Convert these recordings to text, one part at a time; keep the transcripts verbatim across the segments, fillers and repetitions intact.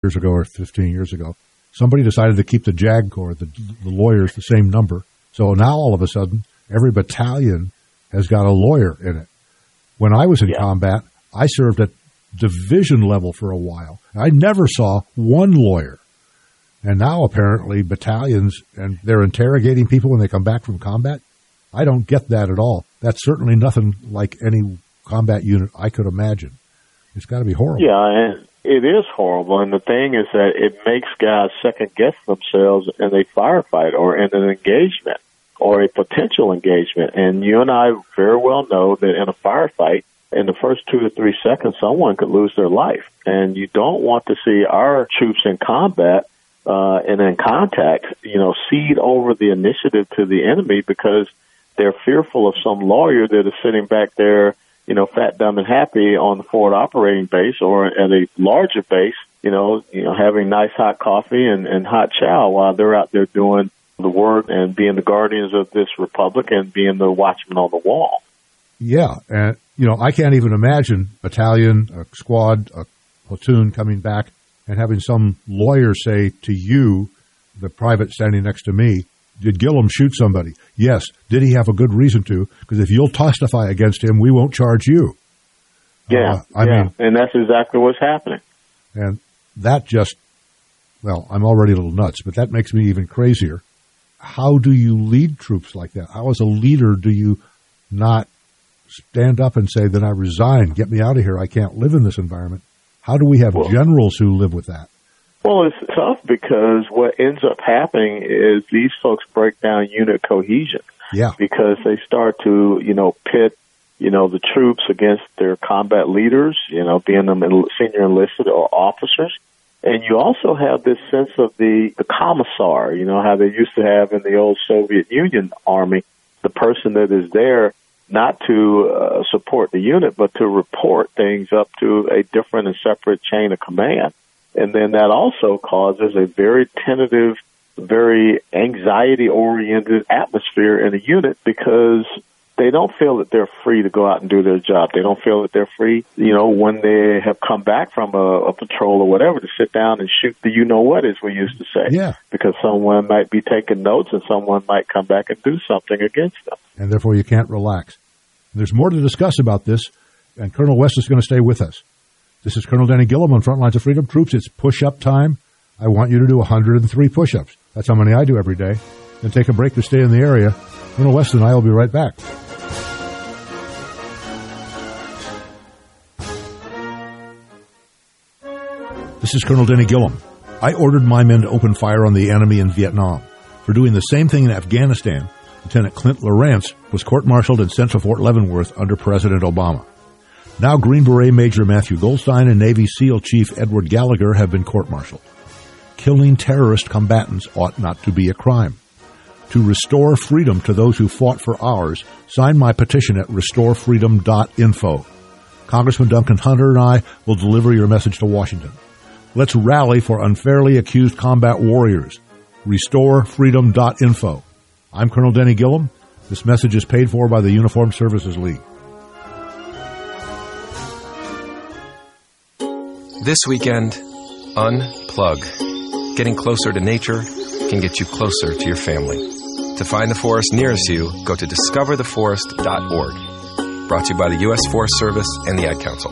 years ago or fifteen years ago, somebody decided to keep the JAG Corps, the, the lawyers, the same number. So now all of a sudden, every battalion has got a lawyer in it. When I was in yeah. combat, I served at division level for a while. I never saw one lawyer. And now apparently battalions, and they're interrogating people when they come back from combat. I don't get that at all. That's certainly nothing like any combat unit I could imagine. It's got to be horrible. Yeah, and it is horrible. And the thing is that it makes guys second-guess themselves in a firefight or in an engagement or a potential engagement. And you and I very well know that in a firefight, in the first two to three seconds, someone could lose their life. And you don't want to see our troops in combat uh, and in contact, you know, cede over the initiative to the enemy because they're fearful of some lawyer that is sitting back there, you know, fat, dumb, and happy on the forward operating base or at a larger base, you know, you know, having nice hot coffee and, and hot chow while they're out there doing the work and being the guardians of this republic and being the watchmen on the wall. Yeah, and, you know, I can't even imagine a battalion, a squad, a platoon coming back and having some lawyer say to you, the private standing next to me, did Gillum shoot somebody? Yes. Did he have a good reason to? Because if you'll testify against him, we won't charge you. Yeah, uh, I yeah. mean, and that's exactly what's happening. And that just, well, I'm already a little nuts, but that makes me even crazier. How do you lead troops like that? How, as a leader, do you not stand up and say, then I resign, get me out of here, I can't live in this environment? How do we have well, generals who live with that? Well, it's tough because what ends up happening is these folks break down unit cohesion. Yeah. Because they start to, you know, pit, you know, the troops against their combat leaders, you know, being them senior enlisted or officers. And you also have this sense of the, the commissar, you know, how they used to have in the old Soviet Union army, the person that is there not to uh, support the unit, but to report things up to a different and separate chain of command. And then that also causes a very tentative, very anxiety-oriented atmosphere in a unit because they don't feel that they're free to go out and do their job. They don't feel that they're free, you know, when they have come back from a, a patrol or whatever to sit down and shoot the you-know-what, as we used to say. Yeah. Because someone might be taking notes and someone might come back and do something against them. And therefore you can't relax. There's more to discuss about this, and Colonel West is going to stay with us. This is Colonel Denny Gillum on Front Lines of Freedom. Troops, it's push-up time. I want you to do one hundred three push-ups. That's how many I do every day. Then take a break to stay in the area. Colonel West and I will be right back. This is Colonel Denny Gillum. I ordered my men to open fire on the enemy in Vietnam. For doing the same thing in Afghanistan, Lieutenant Clint Lawrence was court-martialed and sent to Fort Leavenworth under President Obama. Now Green Beret Major Matthew Goldstein and Navy SEAL Chief Edward Gallagher have been court-martialed. Killing terrorist combatants ought not to be a crime. To restore freedom to those who fought for ours, sign my petition at restore freedom dot info. Congressman Duncan Hunter and I will deliver your message to Washington. Let's rally for unfairly accused combat warriors. restore freedom dot info. I'm Colonel Denny Gillum. This message is paid for by the Uniformed Services League. This weekend, unplug. Getting closer to nature can get you closer to your family. To find the forest nearest you, go to discover the forest dot org. Brought to you by the U S Forest Service and the Ad Council.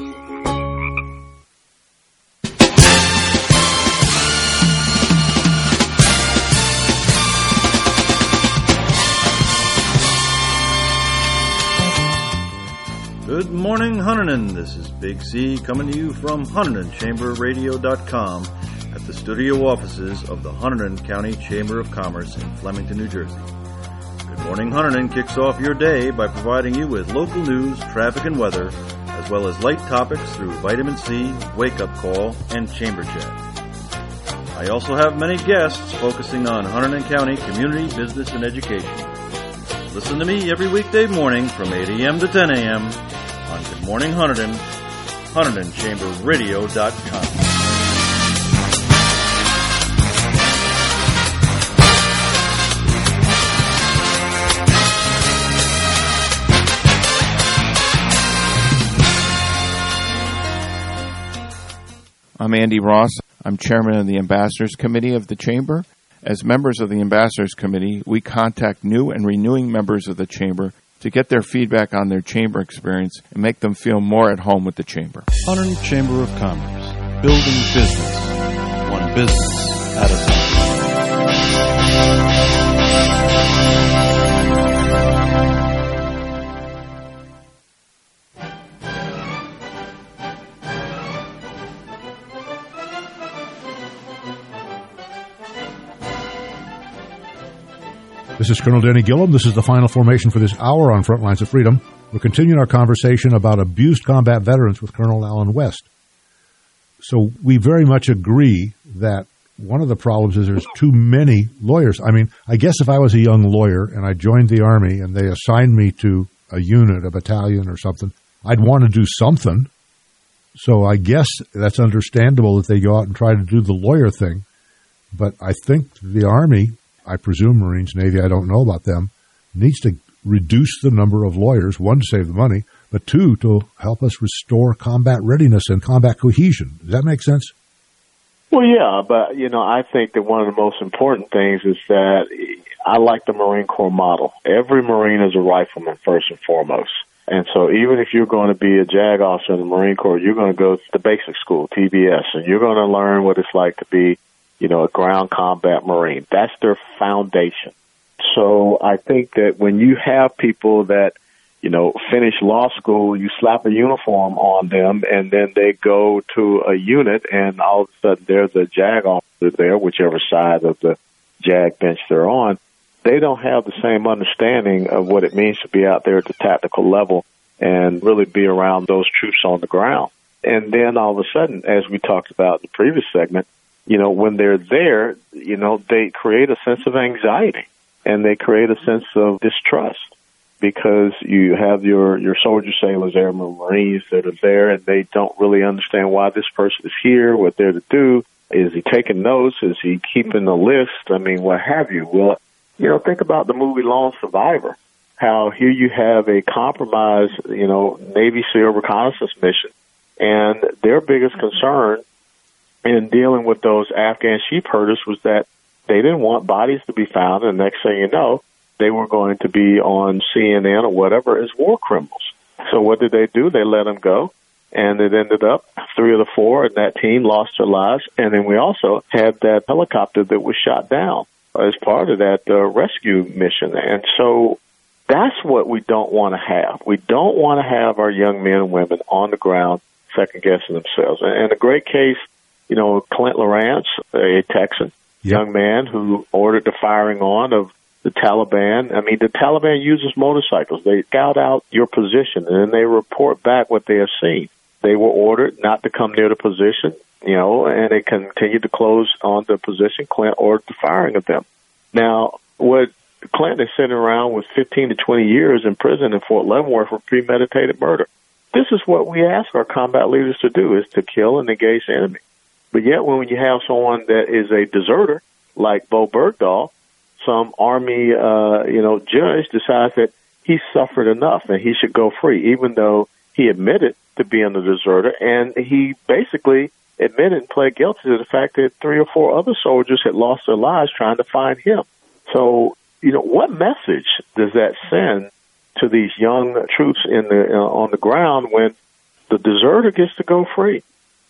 Good morning, Hunterdon. This is Big C coming to you from Hunterdon Chamber Radio dot com at the studio offices of the Hunterdon County Chamber of Commerce in Flemington, New Jersey. Good Morning Hunterdon kicks off your day by providing you with local news, traffic, and weather, as well as light topics through Vitamin C, Wake Up Call, and Chamber Chat. I also have many guests focusing on Hunterdon County community, business, and education. Listen to me every weekday morning from eight a.m. to ten a.m. on Good Morning Hunterdon, Hunterdon Chamber Radio dot com. I'm Andy Ross. I'm chairman of the Ambassadors Committee of the Chamber. As members of the Ambassadors Committee, we contact new and renewing members of the Chamber to get their feedback on their Chamber experience and make them feel more at home with the Chamber. Hunterdon Chamber of Commerce, building business, one business at a time. This is Colonel Denny Gillum. This is the final formation for this hour on Frontlines of Freedom. We're continuing our conversation about abused combat veterans with Colonel Allen West. So we very much agree that one of the problems is there's too many lawyers. I mean, I guess if I was a young lawyer and I joined the Army and they assigned me to a unit, a battalion or something, I'd want to do something. So I guess that's understandable that they go out and try to do the lawyer thing. But I think the Army, I presume Marines, Navy, I don't know about them, needs to reduce the number of lawyers, one, to save the money, but two, to help us restore combat readiness and combat cohesion. Does that make sense? Well, yeah, but, you know, I think that one of the most important things is that I like the Marine Corps model. Every Marine is a rifleman, first and foremost. And so even if you're going to be a JAG officer in the Marine Corps, you're going to go to the basic school, T B S, and you're going to learn what it's like to be, you know, a ground combat Marine. That's their foundation. So I think that when you have people that, you know, finish law school, you slap a uniform on them, and then they go to a unit, and all of a sudden there's a JAG officer there, whichever side of the JAG bench they're on, they don't have the same understanding of what it means to be out there at the tactical level and really be around those troops on the ground. And then all of a sudden, as we talked about in the previous segment, you know, when they're there, you know, they create a sense of anxiety and they create a sense of distrust because you have your, your soldiers, sailors, airmen, Marines that are there and they don't really understand why this person is here, what they're to do. Is he taking notes? Is he keeping a list? I mean, what have you? Well, you know, think about the movie Lone Survivor, how here you have a compromised, you know, Navy SEAL reconnaissance mission, and their biggest concern in dealing with those Afghan sheep herders was that they didn't want bodies to be found, and next thing you know, they were going to be on C N N or whatever as war criminals. So what did they do? They let them go, and it ended up three of the four in that team lost their lives, and then we also had that helicopter that was shot down as part of that uh, rescue mission. And so that's what we don't want to have. We don't want to have our young men and women on the ground second-guessing themselves. And, and a great case, you know, Clint Lawrence, a Texan, yep. young man who ordered the firing on of the Taliban. I mean, the Taliban uses motorcycles. They scout out your position, and then they report back what they have seen. They were ordered not to come near the position, you know, and they continued to close on the position. Clint ordered the firing of them. Now, what Clint is sitting around with fifteen to twenty years in prison in Fort Leavenworth for premeditated murder. This is what we ask our combat leaders to do, is to kill and engage the enemy. But yet when you have someone that is a deserter, like Bo Bergdahl, some Army, uh, you know, judge decides that he suffered enough and he should go free, even though he admitted to being a deserter, and he basically admitted and pled guilty to the fact that three or four other soldiers had lost their lives trying to find him. So, you know, what message does that send to these young troops in the uh, on the ground when the deserter gets to go free?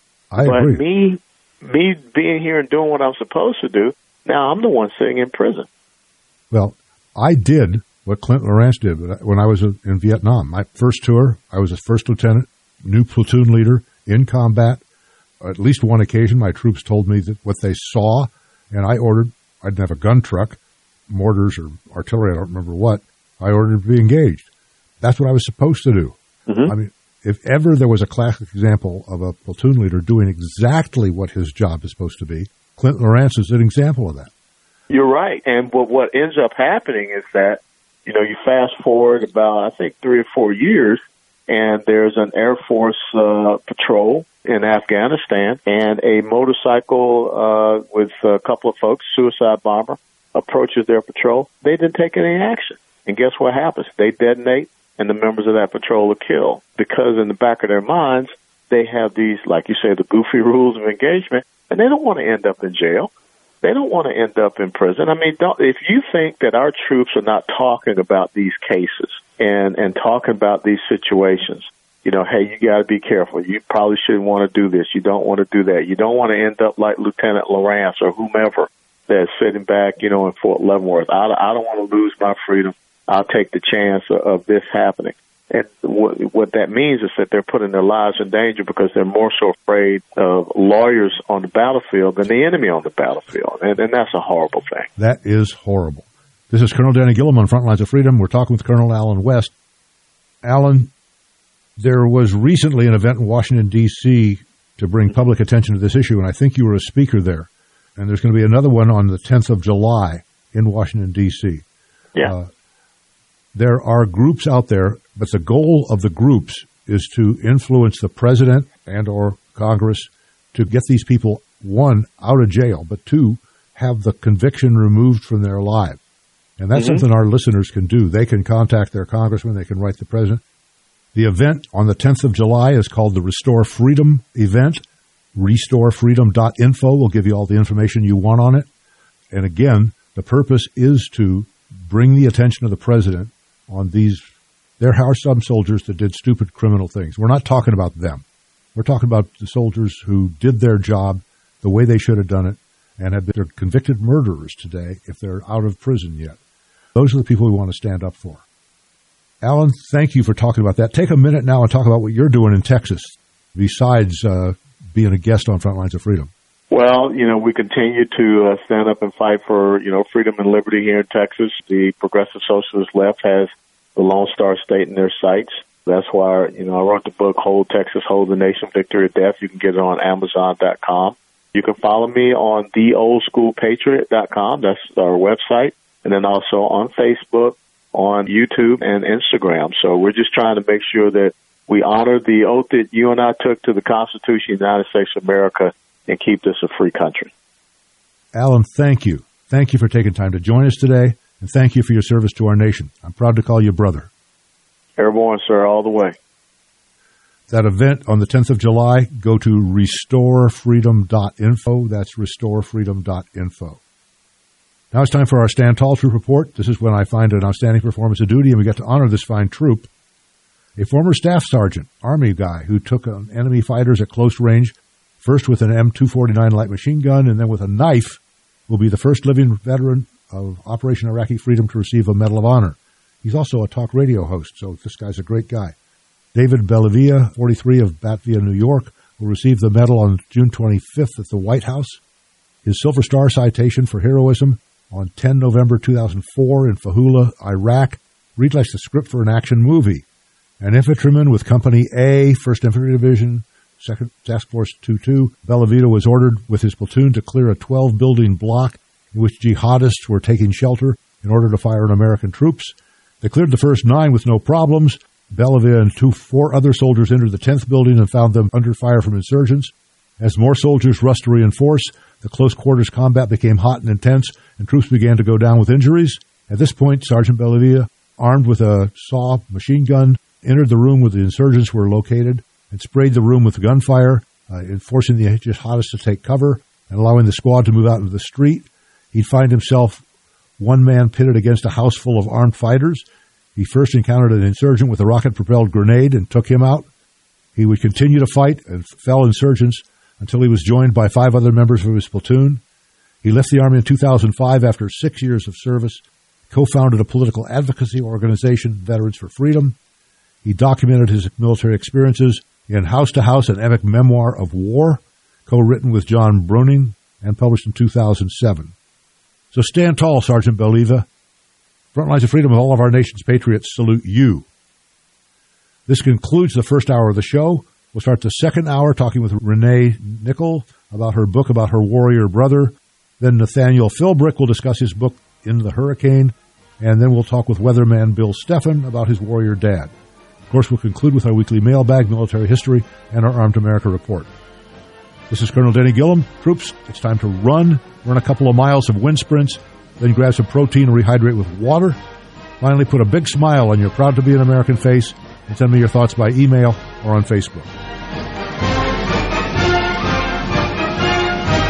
I but agree. me, me being here and doing what I'm supposed to do, now I'm the one sitting in prison. Well, I did what Clint Lawrence did when I was in Vietnam. My first tour, I was a first lieutenant, new platoon leader in combat. At least one occasion, my troops told me that what they saw, and I ordered, I didn't have a gun truck, mortars or artillery, I don't remember what, I ordered to be engaged. That's what I was supposed to do. Mm-hmm. I mean, if ever there was a classic example of a platoon leader doing exactly what his job is supposed to be, Clint Lawrence is an example of that. You're right. And what, what ends up happening is that, you know, you fast forward about, I think, three or four years, and there's an Air Force uh, patrol in Afghanistan, and a motorcycle uh, with a couple of folks, suicide bomber, approaches their patrol. They didn't take any action. And guess what happens? They detonate, and the members of that patrol are killed. Because in the back of their minds, they have these, like you say, the goofy rules of engagement. and they don't want to end up in jail. They don't want to end up in prison. I mean, don't, if you think that our troops are not talking about these cases and, and talking about these situations, you know, hey, you got to be careful. You probably shouldn't want to do this. You don't want to do that. You don't want to end up like Lieutenant Lawrence or whomever that's sitting back, you know, in Fort Leavenworth. I, I don't want to lose my freedom. I'll take the chance of, of this happening. And what, what that means is that they're putting their lives in danger because they're more so afraid of lawyers on the battlefield than the enemy on the battlefield. And, and that's a horrible thing. That is horrible. This is Colonel Danny Gillum on Front Lines of Freedom. We're talking with Colonel Allen West. Allen, there was recently an event in Washington, D C to bring public attention to this issue, and I think you were a speaker there. And there's going to be another one on the tenth of July in Washington, D C Yeah. Uh, there are groups out there, but the goal of the groups is to influence the president and or Congress to get these people, one, out of jail, but two, have the conviction removed from their lives. And that's mm-hmm. something our listeners can do. They can contact their congressman. They can write the president. The event on the tenth of July is called the Restore Freedom event. restore freedom dot info will give you all the information you want on it. And again, the purpose is to bring the attention of the president on these. There are some soldiers that did stupid criminal things. We're not talking about them. We're talking about the soldiers who did their job the way they should have done it and have been convicted murderers today if they're out of prison yet. Those are the people we want to stand up for. Allen, thank you for talking about that. Take a minute now and talk about what you're doing in Texas besides uh, being a guest on Front Lines of Freedom. Well, you know, we continue to uh, stand up and fight for, you know, freedom and liberty here in Texas. The Progressive Socialist Left has the Lone Star State in their sights. That's why, you know, I wrote the book, Hold Texas, Hold the Nation, Victory or Death. You can get it on Amazon dot com. You can follow me on the old school patriot dot com. That's our website. And then also on Facebook, on YouTube, and Instagram. So we're just trying to make sure that we honor the oath that you and I took to the Constitution of the United States of America and keep this a free country. Allen, thank you. Thank you for taking time to join us today, and thank you for your service to our nation. I'm proud to call you brother. Airborne, sir, all the way. That event on the tenth of July, go to restore freedom dot info. That's restore freedom dot info. Now it's time for our Stand Tall Troop Report. This is when I find an outstanding performance of duty, and we get to honor this fine troop. A former staff sergeant, Army guy, who took on enemy fighters at close range, first with an M two forty-nine light machine gun and then with a knife, will be the first living veteran of Operation Iraqi Freedom to receive a Medal of Honor. He's also a talk radio host, so this guy's a great guy. David Bellavia, forty-three, of Batavia, New York, will receive the medal on June twenty-fifth at the White House. His Silver Star citation for heroism on the tenth of November two thousand four in Fahula, Iraq, reads like the script for an action movie. An infantryman with Company A, first Infantry Division, second Task Force twenty-two, Bellavita was ordered with his platoon to clear a twelve-building block in which jihadists were taking shelter in order to fire on American troops. They cleared the first nine with no problems. Bellavita and two, four other soldiers entered the tenth building and found them under fire from insurgents. As more soldiers rushed to reinforce, the close-quarters combat became hot and intense, and troops began to go down with injuries. At this point, Sergeant Bellavia, armed with a saw machine gun, entered the room where the insurgents were located and sprayed the room with gunfire, uh, forcing the jihadists to take cover and allowing the squad to move out into the street. He'd find himself one man pitted against a house full of armed fighters. He first encountered an insurgent with a rocket-propelled grenade and took him out. He would continue to fight and fell insurgents until he was joined by five other members of his platoon. He left the Army in two thousand five after six years of service, co-founded a political advocacy organization, Veterans for Freedom. He documented his military experiences in House to House, an epic memoir of war, co-written with John Bruning and published in two thousand seven. So stand tall, Sergeant Bellavia. Front Lines of Freedom of all of our nation's patriots salute you. This concludes the first hour of the show. We'll start the second hour talking with Renee Nickel about her book about her warrior brother. Then Nathaniel Philbrick will discuss his book, In the Hurricane. And then we'll talk with weatherman Bill Steffen about his warrior dad. Of course, we'll conclude with our weekly mailbag, military history, and our Armed America report. This is Colonel Denny Gillum. Troops, it's time to run. Run a couple of miles of wind sprints. Then grab some protein and rehydrate with water. Finally, put a big smile on your proud to be an American face and send me your thoughts by email or on Facebook.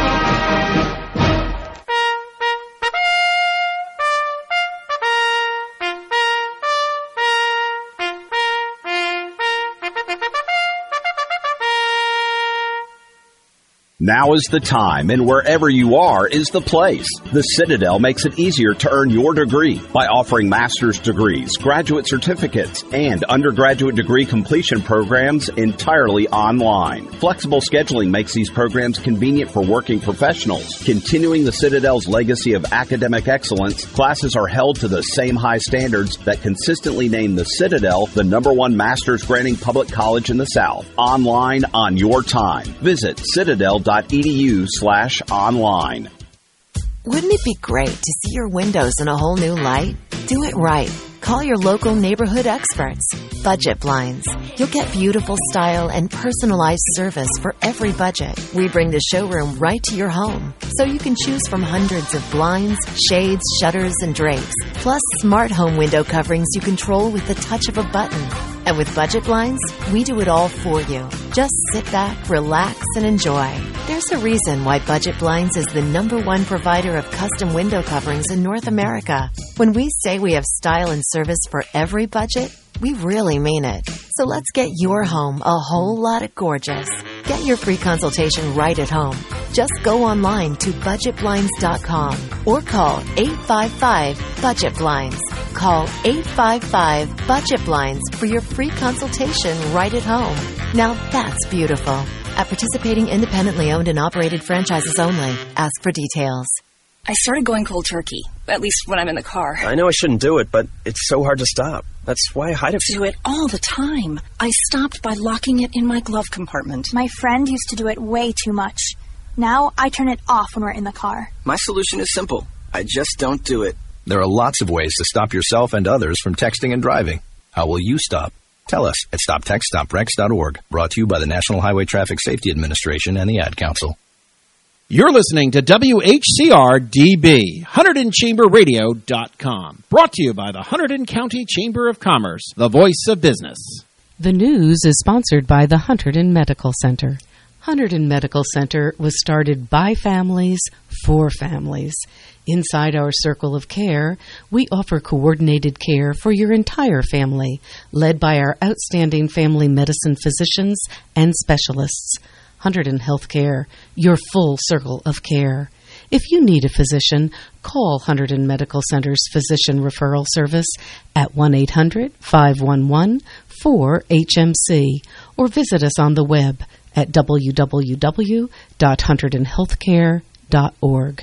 Now is the time, and wherever you are is the place. The Citadel makes it easier to earn your degree by offering master's degrees, graduate certificates, and undergraduate degree completion programs entirely online. Flexible scheduling makes these programs convenient for working professionals. Continuing the Citadel's legacy of academic excellence, classes are held to the same high standards that consistently name the Citadel the number one master's granting public college in the South. Online on your time. Visit citadel.edu slash online. Wouldn't it be great to see your windows in a whole new light? Do it right. Call your local neighborhood experts. Budget Blinds. You'll get beautiful style and personalized service for every budget. We bring the showroom right to your home, so you can choose from hundreds of blinds, shades, shutters, and drapes, plus smart home window coverings you control with the touch of a button. And with Budget Blinds, we do it all for you. Just sit back, relax, and enjoy. There's a reason why Budget Blinds is the number one provider of custom window coverings in North America. When we say we have style and service for every budget, we really mean it. So let's get your home a whole lot of gorgeous. Get your free consultation right at home. Just go online to budget blinds dot com or call eight five five budget blinds. Call eight five five budget blinds for your free consultation right at home. Now that's beautiful. At participating independently owned and operated franchises only. Ask for details. I started going cold turkey, at least when I'm in the car. I know I shouldn't do it, but it's so hard to stop. That's why I hide it. Do it all the time. I stopped by locking it in my glove compartment. My friend used to do it way too much. Now I turn it off when we're in the car. My solution is simple. I just don't do it. There are lots of ways to stop yourself and others from texting and driving. How will you stop? Tell us at stop text stop wrecks dot org. Brought to you by the National Highway Traffic Safety Administration and the Ad Council. You're listening to W H C R D B, Hunterdon Chamber Radio dot com. Brought to you by the Hunterdon County Chamber of Commerce, the voice of business. The news is sponsored by the Hunterdon Medical Center. Hunterdon Medical Center was started by families for families. Inside our circle of care, we offer coordinated care for your entire family, led by our outstanding family medicine physicians and specialists. Hunterdon Healthcare, your full circle of care. If you need a physician, call Hunterdon Medical Center's Physician Referral Service at one eight hundred five one one four H M C or visit us on the web at w w w dot hunterdon healthcare dot org.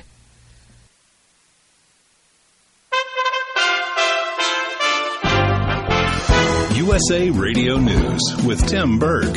U S A Radio News with Tim Berg.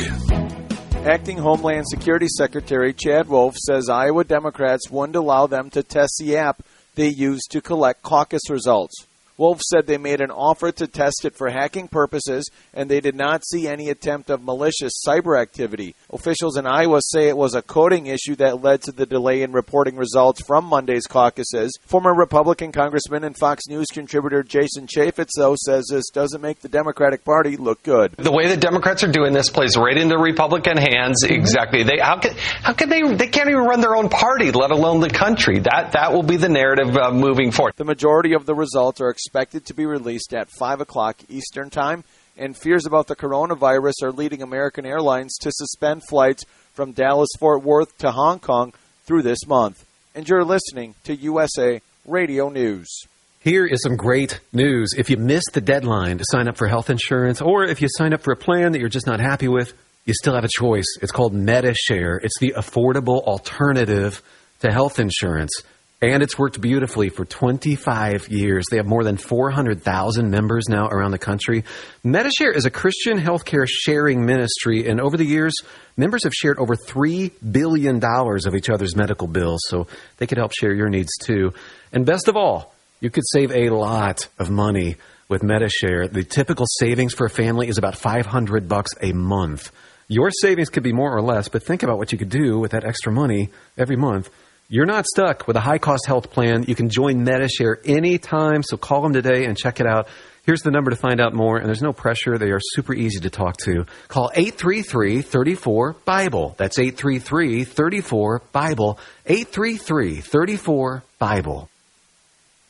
Acting Homeland Security Secretary Chad Wolf says Iowa Democrats wouldn't allow them to test the app they use to collect caucus results. Wolf said they made an offer to test it for hacking purposes, and they did not see any attempt of malicious cyber activity. Officials in Iowa say it was a coding issue that led to the delay in reporting results from Monday's caucuses. Former Republican Congressman and Fox News contributor Jason Chaffetz, though, says this doesn't make the Democratic Party look good. The way the Democrats are doing this plays right into Republican hands. Exactly. They how can how can they they can't even run their own party, let alone the country. That that will be the narrative uh, moving forward. The majority of the results are expected to be released at five o'clock Eastern Time, and fears about the coronavirus are leading American Airlines to suspend flights from Dallas-Fort Worth to Hong Kong through this month. And you're listening to U S A Radio News. Here is some great news. If you missed the deadline to sign up for health insurance, or if you signed up for a plan that you're just not happy with, you still have a choice. It's called Medi-Share. It's the affordable alternative to health insurance. And it's worked beautifully for twenty-five years. They have more than four hundred thousand members now around the country. Medi-Share is a Christian healthcare sharing ministry, and over the years, members have shared over three billion dollars of each other's medical bills, so they could help share your needs too. And best of all, you could save a lot of money with Medi-Share. The typical savings for a family is about five hundred bucks a month. Your savings could be more or less, but think about what you could do with that extra money every month. You're not stuck with a high-cost health plan. You can join Medi-Share anytime, so call them today and check it out. Here's the number to find out more, and there's no pressure. They are super easy to talk to. Call eight three three, three four, Bible. That's eight three three, three four, Bible. eight three three, three four, Bible.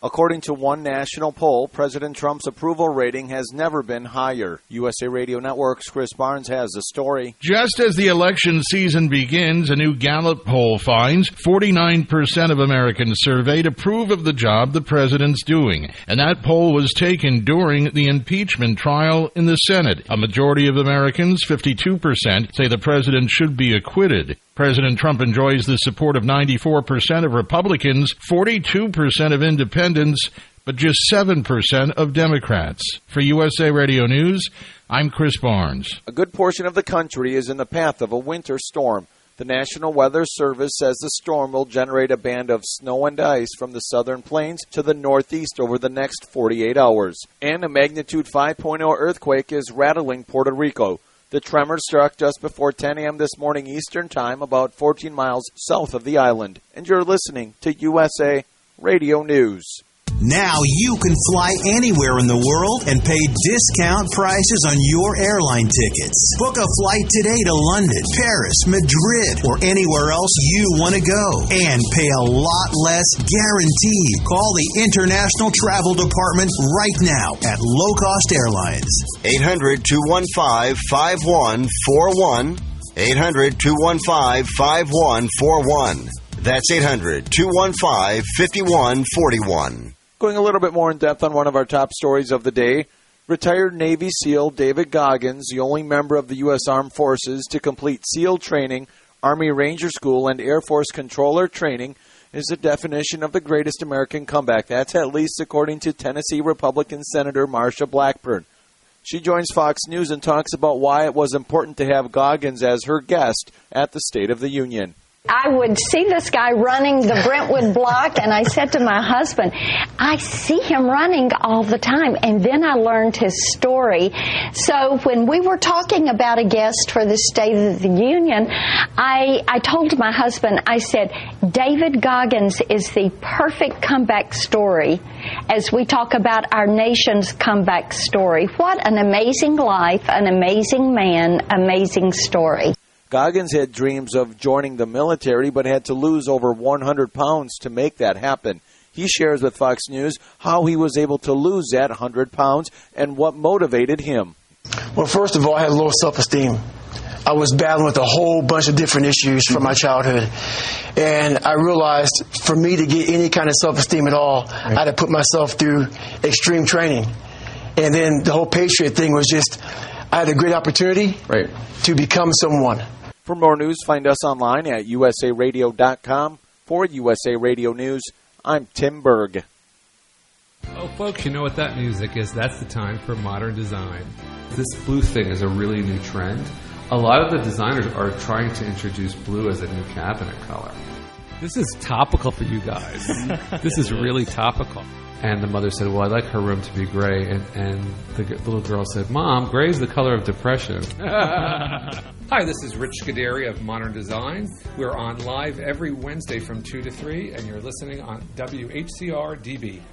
According to one national poll, President Trump's approval rating has never been higher. U S A Radio Network's Chris Barnes has the story. Just as the election season begins, a new Gallup poll finds forty-nine percent of Americans surveyed approve of the job the president's doing. And that poll was taken during the impeachment trial in the Senate. A majority of Americans, fifty-two percent, say the president should be acquitted. President Trump enjoys the support of ninety-four percent of Republicans, forty-two percent of independents, but just seven percent of Democrats. For U S A Radio News, I'm Chris Barnes. A good portion of the country is in the path of a winter storm. The National Weather Service says the storm will generate a band of snow and ice from the southern plains to the northeast over the next forty-eight hours. And a magnitude five point oh earthquake is rattling Puerto Rico. The tremor struck just before ten a.m. this morning Eastern Time, about fourteen miles south of the island. And you're listening to U S A Radio News. Now you can fly anywhere in the world and pay discount prices on your airline tickets. Book a flight today to London, Paris, Madrid, or anywhere else you want to go. And pay a lot less guaranteed. Call the International Travel Department right now at Low Cost Airlines. eight hundred, two one five, five one four one. eight hundred, two one five, five one four one. That's eight hundred, two one five, five one four one. Going a little bit more in depth on one of our top stories of the day, retired Navy SEAL David Goggins, the only member of the U S Armed Forces to complete SEAL training, Army Ranger School, and Air Force Controller training, is the definition of the greatest American comeback. That's at least according to Tennessee Republican Senator Marsha Blackburn. She joins Fox News and talks about why it was important to have Goggins as her guest at the State of the Union. I would see this guy running the Brentwood block, and I said to my husband, I see him running all the time. And then I learned his story. So when we were talking about a guest for the State of the Union, I, I told my husband, I said, David Goggins is the perfect comeback story as we talk about our nation's comeback story. What an amazing life, an amazing man, amazing story. Goggins had dreams of joining the military, but had to lose over one hundred pounds to make that happen. He shares with Fox News how he was able to lose that one hundred pounds and what motivated him. Well, first of all, I had low self-esteem. I was battling with a whole bunch of different issues from my childhood. And I realized for me to get any kind of self-esteem at all, right. I had to put myself through extreme training. And then the whole Patriot thing was just, I had a great opportunity right. to become someone. For more news, find us online at U S A radio dot com. For U S A Radio News, I'm Tim Berg. Oh, folks, you know what that music is. That's the time for modern design. This blue thing is a really new trend. A lot of the designers are trying to introduce blue as a new cabinet color. This is topical for you guys. This is really topical. And the mother said, well, I'd like her room to be gray. And, and the g- little girl said, Mom, gray is the color of depression. Hi, this is Rich Scuderi of Modern Design. We're on live every Wednesday from two to three, and you're listening on W H C R D B.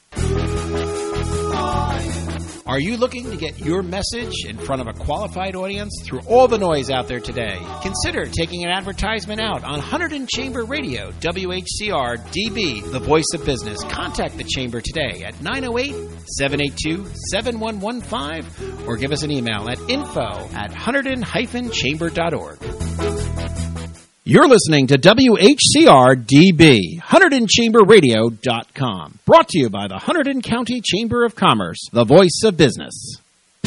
Are you looking to get your message in front of a qualified audience through all the noise out there today? Consider taking an advertisement out on Hunterdon Chamber Radio, W H C R D B, the voice of business. Contact the Chamber today at nine oh eight, seven eight two, seven one one five or give us an email at info at hunterdon dash chamber dot org. You're listening to W H C R D B, Hunterdon Chamber Radio dot com. Brought to you by the Hunterdon County Chamber of Commerce, the voice of business.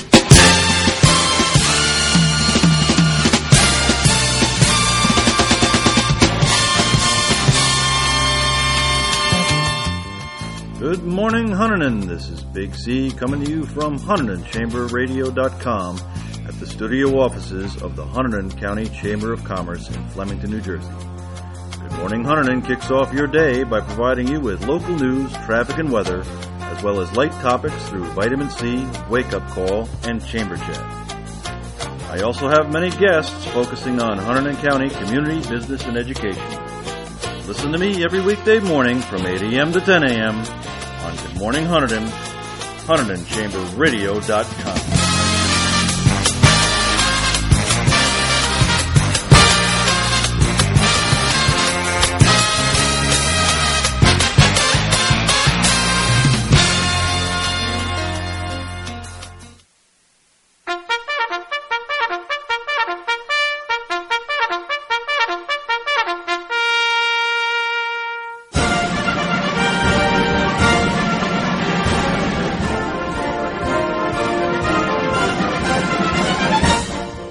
Good morning, Hunterdon. This is Big C coming to you from Hunterdon Chamber Radio dot com. At the studio offices of the Hunterdon County Chamber of Commerce in Flemington, New Jersey. Good Morning Hunterdon kicks off your day by providing you with local news, traffic, and weather, as well as light topics through Vitamin C, Wake Up Call, and Chamber Chat. I also have many guests focusing on Hunterdon County community, business, and education. Listen to me every weekday morning from eight a.m. to ten a.m. on Good Morning Hunterdon, Hunterdon Chamber Radio dot com.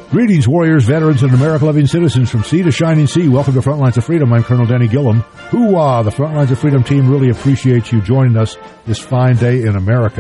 Greetings, warriors, veterans, and America-loving citizens from sea to shining sea. Welcome to Frontlines of Freedom. I'm Colonel Denny Gillum. Hoo-ah! The Frontlines of Freedom team really appreciates you joining us this fine day in America.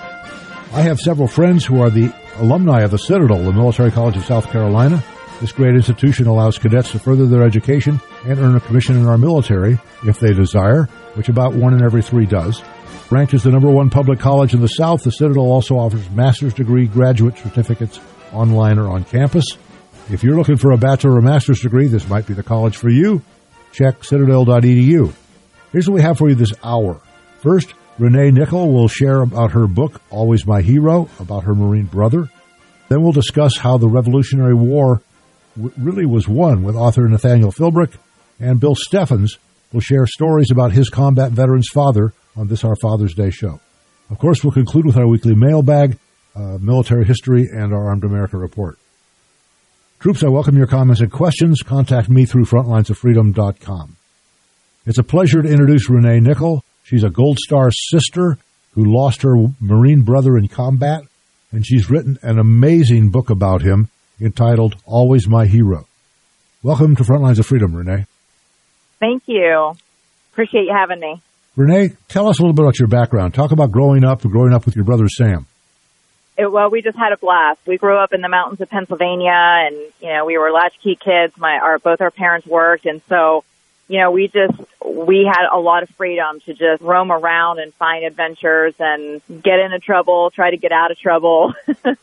I have several friends who are the alumni of the Citadel, the Military College of South Carolina. This great institution allows cadets to further their education and earn a commission in our military, if they desire, which about one in every three does. Ranked as the number one public college in the South, the Citadel also offers master's degree graduate certificates online or on campus. If you're looking for a bachelor or master's degree, this might be the college for you. Check citadel dot e d u. Here's what we have for you this hour. First, Renee Nickel will share about her book, Always My Hero, about her Marine brother. Then we'll discuss how the Revolutionary War w- really was won with author Nathaniel Philbrick. And Bill Steffens will share stories about his combat veteran's father on this, our Father's Day show. Of course, we'll conclude with our weekly mailbag, Uh, military history, and our Armed America Report. Troops, I welcome your comments and questions. Contact me through frontlines of freedom dot com. It's a pleasure to introduce Renee Nickel. She's a Gold Star sister who lost her Marine brother in combat, and she's written an amazing book about him entitled Always My Hero. Welcome to Frontlines of Freedom, Renee. Thank you. Appreciate you having me. Renee, tell us a little bit about your background. Talk about growing up and growing up with your brother Sam. It, well, we just had a blast. We grew up in the mountains of Pennsylvania, and you know, we were latchkey kids. My, our both our parents worked, and so, you know, we just we had a lot of freedom to just roam around and find adventures and get into trouble, try to get out of trouble.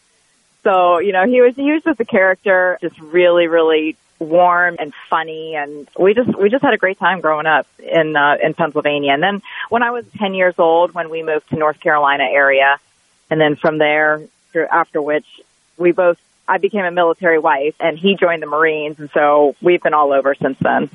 So, you know, he was he was just a character, just really, really warm and funny, and we just we just had a great time growing up in uh, in Pennsylvania. And then when I was ten years old, when we moved to North Carolina area. And then from there, after which we both, I became a military wife, and he joined the Marines, and so we've been all over since then.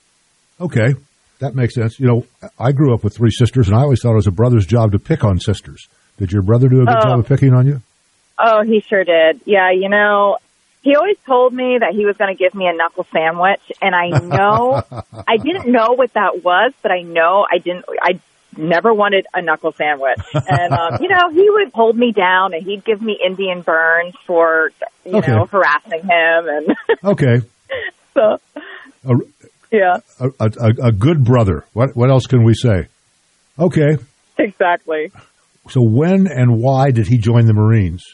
Okay, that makes sense. You know, I grew up with three sisters, and I always thought it was a brother's job to pick on sisters. Did your brother do a good oh. job of picking on you? Oh, he sure did. Yeah, you know, he always told me that he was going to give me a knuckle sandwich, and I know, I didn't know what that was, but I know I didn't, I never wanted a knuckle sandwich. And, um, you know, he would hold me down and he'd give me Indian burns for, you okay. know, harassing him. And okay. So, a, yeah. A, a, a good brother. What, what else can we say? Okay. Exactly. So when and why did he join the Marines?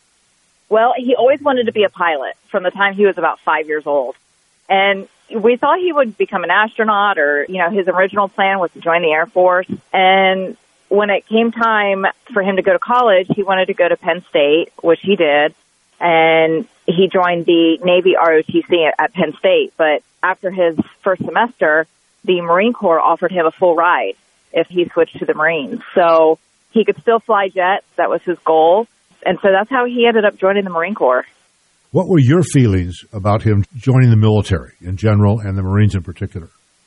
Well, he always wanted to be a pilot from the time he was about five years old. And we thought he would become an astronaut, or, you know, his original plan was to join the Air Force. And when it came time for him to go to college, he wanted to go to Penn State, which he did. And he joined the Navy R O T C at Penn State. But after his first semester, the Marine Corps offered him a full ride if he switched to the Marines. So he could still fly jets. That was his goal. And so that's how he ended up joining the Marine Corps. What were your feelings about him joining the military in general and the Marines in particular?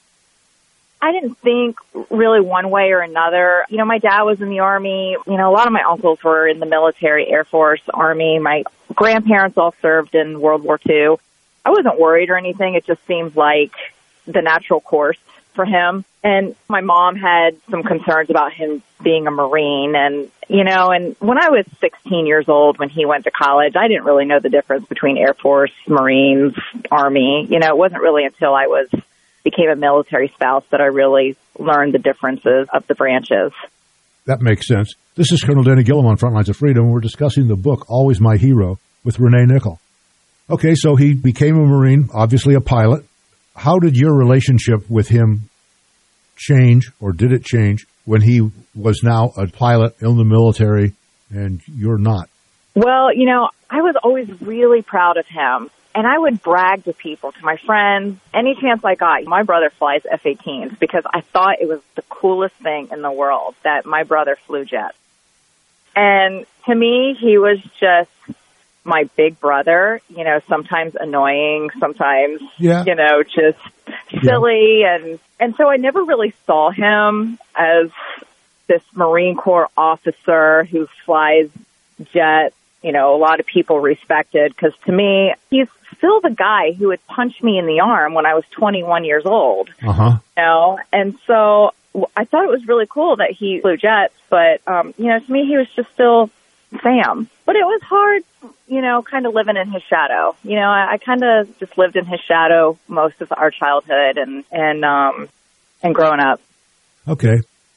I didn't think really one way or another. You know, my dad was in the Army. You know, a lot of my uncles were in the military, Air Force, Army. My grandparents all served in World War Two. I wasn't worried or anything. It just seemed like the natural course for him. And my mom had some concerns about him being a Marine. And, you know, and when I was sixteen years old, when he went to college, I didn't really know the difference between Air Force, Marines, Army. You know, it wasn't really until I was became a military spouse that I really learned the differences of the branches. That makes sense. This is Colonel Denny Gillum on Frontlines of Freedom. We're discussing the book, Always My Hero, with Renee Nickel. Okay, so he became a Marine, obviously a pilot. How did your relationship with him change, or did it change, when he was now a pilot in the military and you're not? Well, you know, I was always really proud of him. And I would brag to people, to my friends, any chance I got. My brother flies F eighteens because I thought it was the coolest thing in the world that my brother flew jets. And to me, he was just my big brother, you know, sometimes annoying, sometimes, yeah. you know, just silly. Yeah. And, and so I never really saw him as this Marine Corps officer who flies jets. You know, a lot of people respected, because to me, he's still the guy who would punch me in the arm when I was twenty-one years old. Uh-huh. You know, and so I thought it was really cool that he flew jets, but, um, you know, to me, he was just still Sam. But it was hard, you know, kind of living in his shadow. You know, I, I kind of just lived in his shadow most of our childhood and, and, um, and growing up. Okay.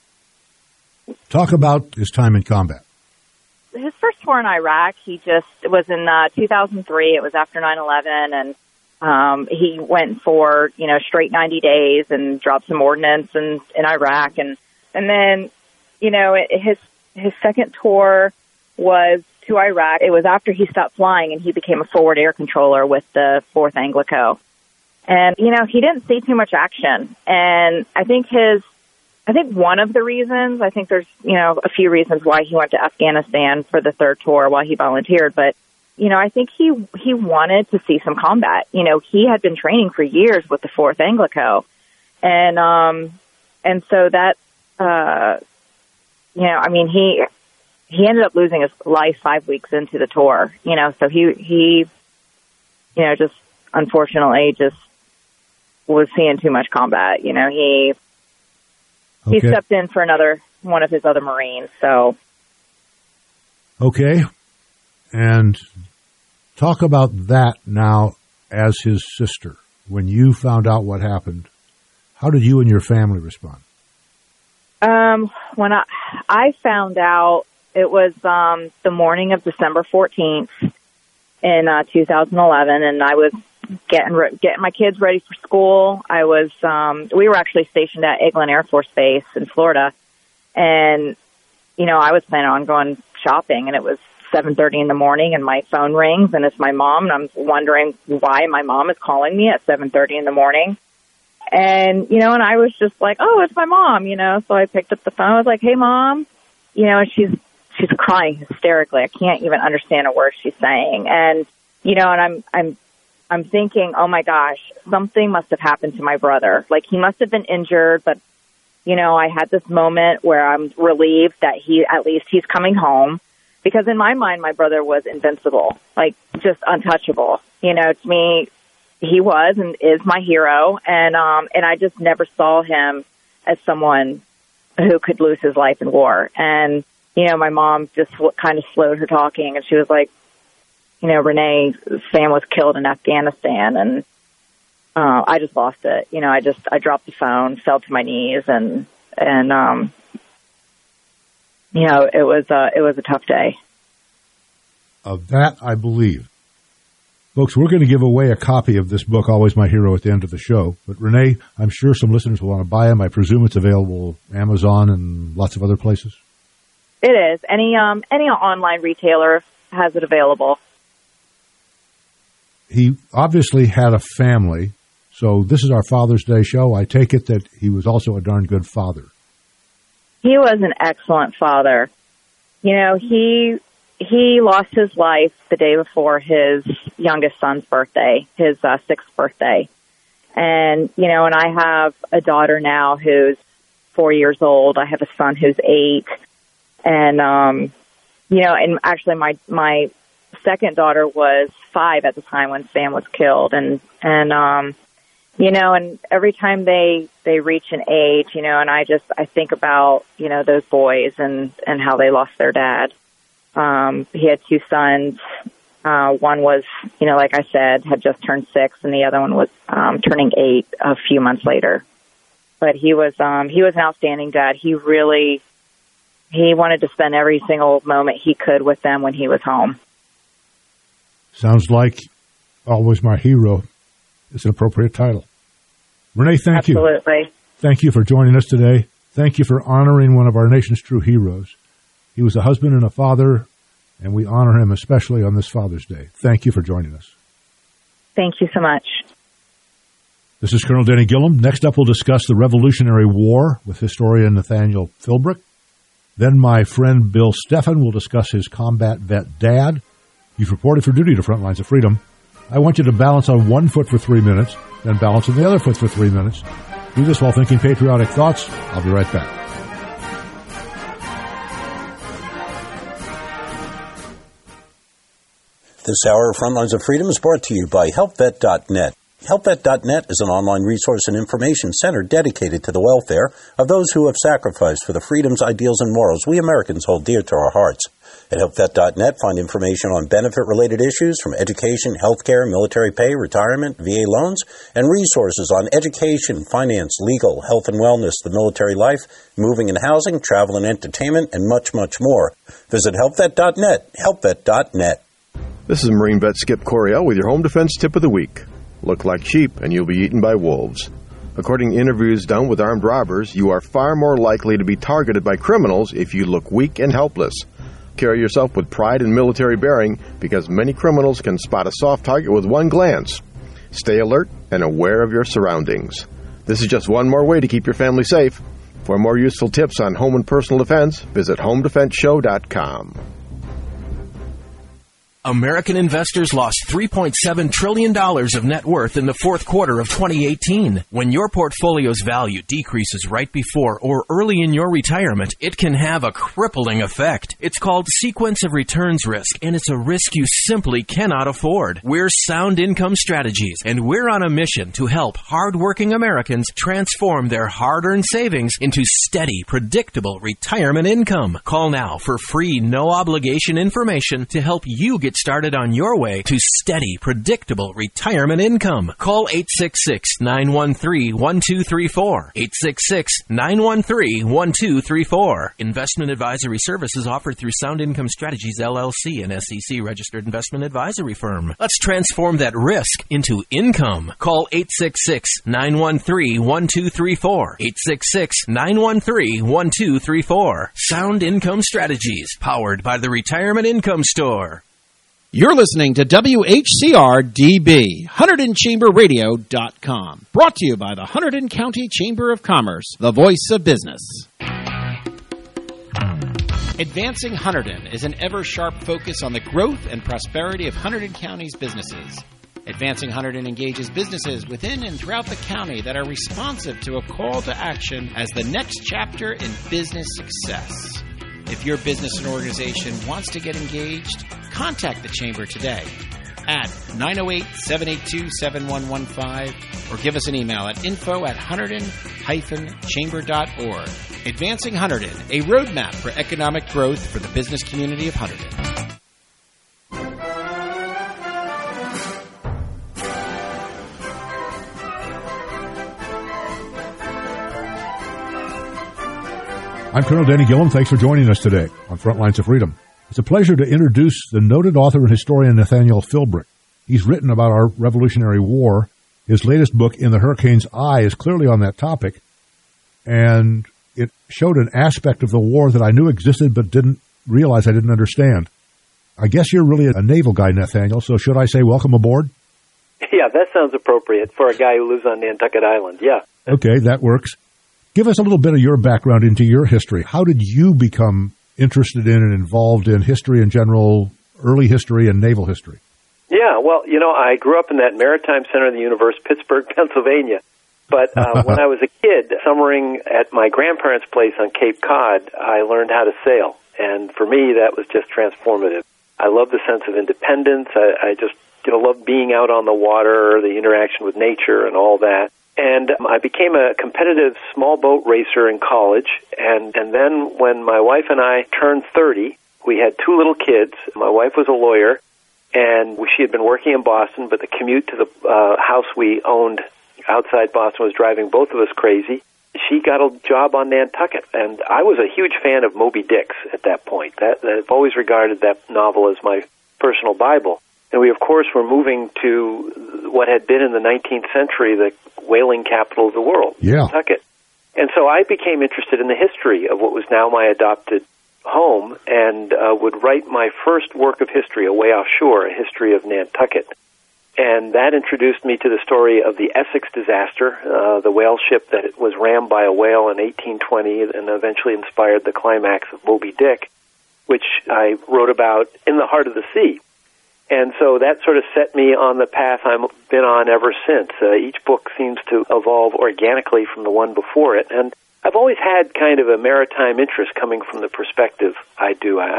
Talk about his time in combat. His first tour in Iraq, he just, it was in uh, two thousand three. It was after nine eleven, and um, he went for, you know, straight ninety days and dropped some ordnance in, in Iraq. And, and then, you know, it, his his second tour was to Iraq. It was after he stopped flying, and he became a forward air controller with the fourth Anglico. And, you know, he didn't see too much action. And I think his I think one of the reasons, I think there's, you know, a few reasons why he went to Afghanistan for the third tour while he volunteered, but, you know, I think he, he wanted to see some combat. You know, he had been training for years with the fourth Anglico. And, um, and so that, uh, you know, I mean, he, he ended up losing his life five weeks into the tour, you know, so he, he, you know, just unfortunately just was seeing too much combat. You know, he, Okay. He stepped in for another one of his other Marines. So, okay, and talk about that now as his sister. When you found out what happened, how did you and your family respond? Um, when I I found out, it was um, the morning of December fourteenth in uh, two thousand eleven, and I was getting re- getting my kids ready for school. I was, um, we were actually stationed at Eglin Air Force Base in Florida, and, you know, I was planning on going shopping, and it was seven thirty in the morning, and my phone rings, and it's my mom, and I'm wondering why my mom is calling me at seven thirty in the morning. And, you know, and I was just like, oh, it's my mom, you know, so I picked up the phone. I was like, hey, Mom, you know, and she's, she's crying hysterically. I can't even understand a word she's saying. And, you know, and I'm, I'm, I'm thinking, oh my gosh, something must have happened to my brother. Like, he must have been injured, but, you know, I had this moment where I'm relieved that he, at least he's coming home, because in my mind, my brother was invincible, like just untouchable. You know, to me, he was and is my hero. And, um, and I just never saw him as someone who could lose his life in war. And, you know, my mom just kind of slowed her talking, and she was like, you know, Renee, Sam was killed in Afghanistan, and uh, I just lost it. You know, I just, I dropped the phone, fell to my knees, and, and, um, you know, it was, uh, it was a tough day. Of that, I believe. Folks, we're going to give away a copy of this book, Always My Hero, at the end of the show. But Renee, I'm sure some listeners will want to buy them. I presume it's available Amazon and lots of other places. It is. Any, um, any online retailer has it available. He obviously had a family, so this is our Father's Day show. I take it that he was also a darn good father. He was an excellent father. You know, he he lost his life the day before his youngest son's birthday, his uh, sixth birthday. And, you know, and I have a daughter now who's four years old. I have a son who's eight. And, um, you know, and actually my my second daughter was five at the time when Sam was killed. And, and, um, you know, and every time they, they reach an age, you know, and I just, I think about, you know, those boys and, and how they lost their dad. Um, he had two sons. Uh, one was, you know, like I said, had just turned six, and the other one was, um, turning eight a few months later. But he was, um, he was an outstanding dad. He really, he wanted to spend every single moment he could with them when he was home. Sounds like Always My Hero is an appropriate title. Renee, thank Absolutely. you. Absolutely. Thank you for joining us today. Thank you for honoring one of our nation's true heroes. He was a husband and a father, and we honor him especially on this Father's Day. Thank you for joining us. Thank you so much. This is Colonel Denny Gillum. Next up, we'll discuss the Revolutionary War with historian Nathaniel Philbrick. Then my friend Bill Steffen will discuss his combat vet dad. You've reported for duty to Front Lines of Freedom. I want you to balance on one foot for three minutes, then balance on the other foot for three minutes. Do this while thinking patriotic thoughts. I'll be right back. This hour of Front Lines of Freedom is brought to you by Help Vet dot net. Help Vet dot net is an online resource and information center dedicated to the welfare of those who have sacrificed for the freedoms, ideals, and morals we Americans hold dear to our hearts. At Help Vet dot net, find information on benefit-related issues from education, healthcare, military pay, retirement, V A loans, and resources on education, finance, legal, health and wellness, the military life, moving and housing, travel and entertainment, and much, much more. Visit Help Vet dot net, Help Vet dot net. This is Marine vet Skip Coryell with your home defense tip of the week. Look like sheep and you'll be eaten by wolves. According to interviews done with armed robbers, you are far more likely to be targeted by criminals if you look weak and helpless. Carry yourself with pride and military bearing because many criminals can spot a soft target with one glance. Stay alert and aware of your surroundings. This is just one more way to keep your family safe. For more useful tips on home and personal defense, visit home defense show dot com. American investors lost three point seven trillion dollars of net worth in the fourth quarter of twenty eighteen. When your portfolio's value decreases right before or early in your retirement, it can have a crippling effect. It's called sequence of returns risk, and it's a risk you simply cannot afford. We're Sound Income Strategies, and we're on a mission to help hardworking Americans transform their hard-earned savings into steady, predictable retirement income. Call now for free, no-obligation information to help you get started on your way to steady, predictable retirement income. Call eight six six, nine one three, one two three four. eight six six, nine one three, one two three four. Investment advisory services offered through Sound Income Strategies, L L C, an S E C-registered investment advisory firm. Let's transform that risk into income. Call eight six six, nine one three, one two three four. eight six six, nine one three, one two three four. Sound Income Strategies, powered by the Retirement Income Store. You're listening to W H C R D B, Hunterdon Chamber Radio dot com. Brought to you by the Hunterdon County Chamber of Commerce, the voice of business. Advancing Hunterdon is an ever-sharp focus on the growth and prosperity of Hunterdon County's businesses. Advancing Hunterdon engages businesses within and throughout the county that are responsive to a call to action as the next chapter in business success. If your business and organization wants to get engaged, contact the Chamber today at nine oh eight, seven eight two, seven one one five or give us an email at info at hunterdon dash chamber dot org. Advancing Hunterdon, a roadmap for economic growth for the business community of Hunterdon. I'm Colonel Danny Gillum. Thanks for joining us today on Frontlines of Freedom. It's a pleasure to introduce the noted author and historian Nathaniel Philbrick. He's written about our Revolutionary War. His latest book, In the Hurricane's Eye, is clearly on that topic, and it showed an aspect of the war that I knew existed but didn't realize I didn't understand. I guess you're really a naval guy, Nathaniel, so should I say welcome aboard? Yeah, that sounds appropriate for a guy who lives on Nantucket Island, yeah. Okay, that works. Give us a little bit of your background into your history. How did you become interested in and involved in history in general, early history and naval history? Yeah, well, you know, I grew up in that maritime center of the universe, Pittsburgh, Pennsylvania. But uh, when I was a kid, summering at my grandparents' place on Cape Cod, I learned how to sail. And for me, that was just transformative. I love the sense of independence. I, I just, you know, love being out on the water, the interaction with nature and all that. And um, I became a competitive small boat racer in college. And, and then when my wife and I turned thirty, we had two little kids. My wife was a lawyer, and she had been working in Boston, but the commute to the uh, house we owned outside Boston was driving both of us crazy. She got a job on Nantucket, and I was a huge fan of Moby Dick's at that point. That, I've always regarded that novel as my personal Bible. And we, of course, were moving to what had been in the nineteenth century the whaling capital of the world, yeah. Nantucket. And so I became interested in the history of what was now my adopted home and uh, would write my first work of history away offshore, a history of Nantucket. And that introduced me to the story of the Essex disaster, uh, the whale ship that was rammed by a whale in eighteen twenty and eventually inspired the climax of Moby Dick, which I wrote about in the heart of the sea. And so that sort of set me on the path I've been on ever since. Uh, each book seems to evolve organically from the one before it. And I've always had kind of a maritime interest coming from the perspective I do. I,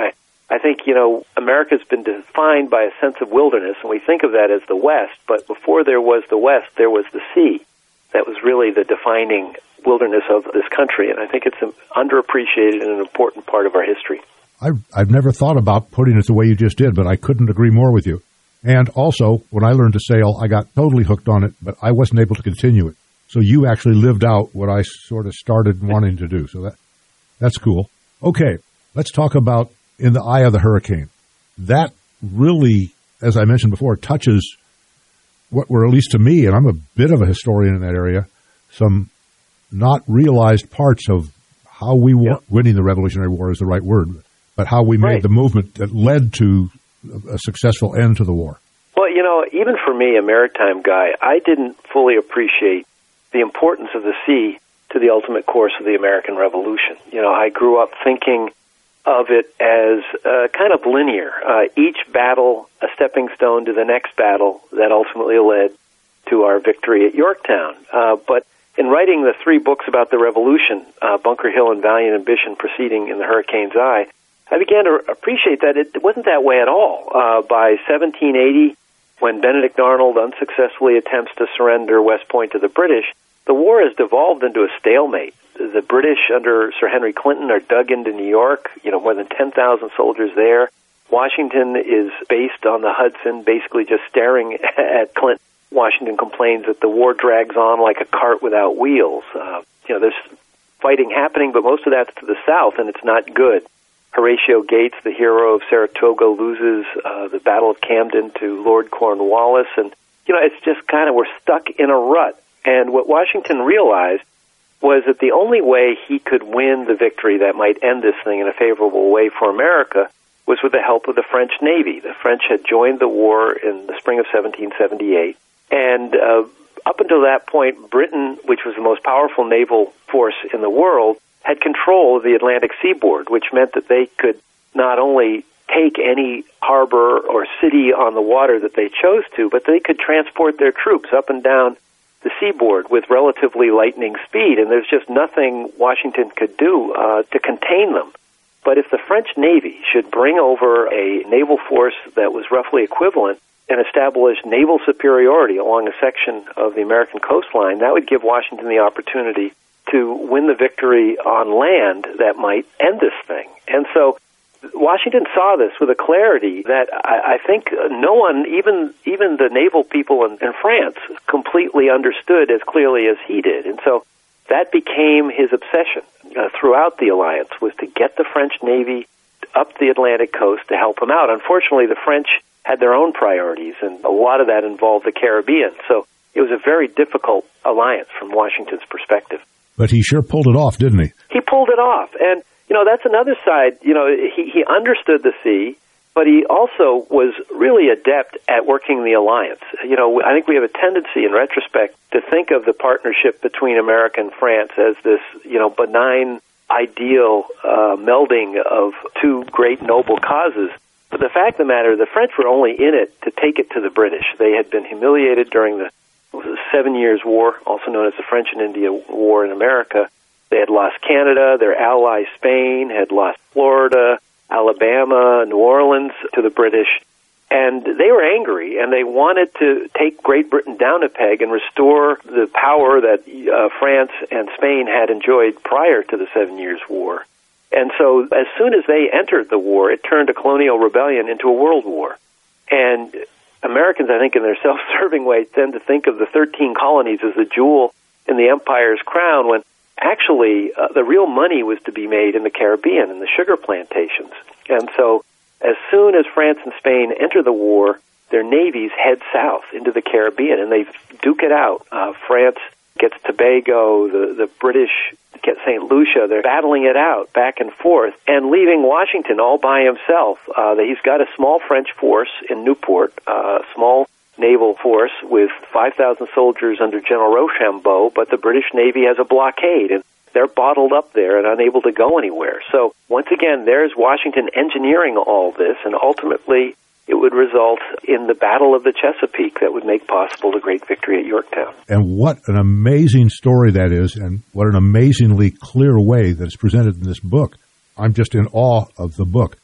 I think, you know, America's been defined by a sense of wilderness, and we think of that as the West, but before there was the West, there was the sea. That was really the defining wilderness of this country, and I think it's an underappreciated and an important part of our history. I've, I've never thought about putting it the way you just did, but I couldn't agree more with you. And also, when I learned to sail, I got totally hooked on it, but I wasn't able to continue it. So you actually lived out what I sort of started wanting to do. So that that's cool. Okay, let's talk about In the Eye of the Hurricane. That really, as I mentioned before, touches what were, at least to me, and I'm a bit of a historian in that area, some not realized parts of how we won. Yep. Winning the Revolutionary War is the right word, but how we made right. the movement that led to a successful end to the war. Well, you know, even for me, a maritime guy, I didn't fully appreciate the importance of the sea to the ultimate course of the American Revolution. You know, I grew up thinking of it as uh, kind of linear. Uh, each battle, a stepping stone to the next battle that ultimately led to our victory at Yorktown. Uh, but in writing the three books about the Revolution, uh, Bunker Hill and Valiant Ambition preceding In the Hurricane's Eye, I began to appreciate that it wasn't that way at all. Uh, by seventeen eighty, when Benedict Arnold unsuccessfully attempts to surrender West Point to the British, the war has devolved into a stalemate. The British under Sir Henry Clinton are dug into New York, you know, more than ten thousand soldiers there. Washington is based on the Hudson, basically just staring at Clinton. Washington complains that the war drags on like a cart without wheels. Uh, you know, there's fighting happening, but most of that's to the south, and it's not good. Horatio Gates, the hero of Saratoga, loses uh, the Battle of Camden to Lord Cornwallis, and, you know, it's just kind of, we're stuck in a rut. And what Washington realized was that the only way he could win the victory that might end this thing in a favorable way for America was with the help of the French Navy. The French had joined the war in the spring of seventeen seventy-eight, and uh, up until that point, Britain, which was the most powerful naval force in the world, had control of the Atlantic seaboard, which meant that they could not only take any harbor or city on the water that they chose to, but they could transport their troops up and down the seaboard with relatively lightning speed, and there's just nothing Washington could do uh, to contain them. But if the French Navy should bring over a naval force that was roughly equivalent and establish naval superiority along a section of the American coastline, that would give Washington the opportunity to win the victory on land that might end this thing. And so Washington saw this with a clarity that I, I think no one, even even the naval people in, in France, completely understood as clearly as he did. And so that became his obsession uh, throughout the alliance, was to get the French Navy up the Atlantic coast to help him out. Unfortunately, the French had their own priorities, and a lot of that involved the Caribbean. So it was a very difficult alliance from Washington's perspective. But he sure pulled it off, didn't he? He pulled it off. And, you know, that's another side. You know, he, he understood the sea, but he also was really adept at working the alliance. You know, I think we have a tendency in retrospect to think of the partnership between America and France as this, you know, benign, ideal uh, melding of two great noble causes. But the fact of the matter, the French were only in it to take it to the British. They had been humiliated during the Seven Years' War, also known as the French and India War in America. They had lost Canada, their ally Spain had lost Florida, Alabama, New Orleans to the British, and they were angry, and they wanted to take Great Britain down a peg and restore the power that uh, France and Spain had enjoyed prior to the Seven Years' War. And so as soon as they entered the war, it turned a colonial rebellion into a world war. And Americans, I think, in their self-serving way, tend to think of the thirteen colonies as the jewel in the empire's crown, when actually uh, the real money was to be made in the Caribbean, in the sugar plantations. And so as soon as France and Spain enter the war, their navies head south into the Caribbean, and they duke it out. Uh, France gets Tobago, the, the British get Saint Lucia. They're battling it out back and forth and leaving Washington all by himself. Uh, he's got a small French force in Newport, a uh, small naval force with five thousand soldiers under General Rochambeau, but the British Navy has a blockade, and they're bottled up there and unable to go anywhere. So once again, there's Washington engineering all this, and ultimately it would result in the Battle of the Chesapeake that would make possible the great victory at Yorktown. And what an amazing story that is, and what an amazingly clear way that it's presented in this book. I'm just in awe of the book.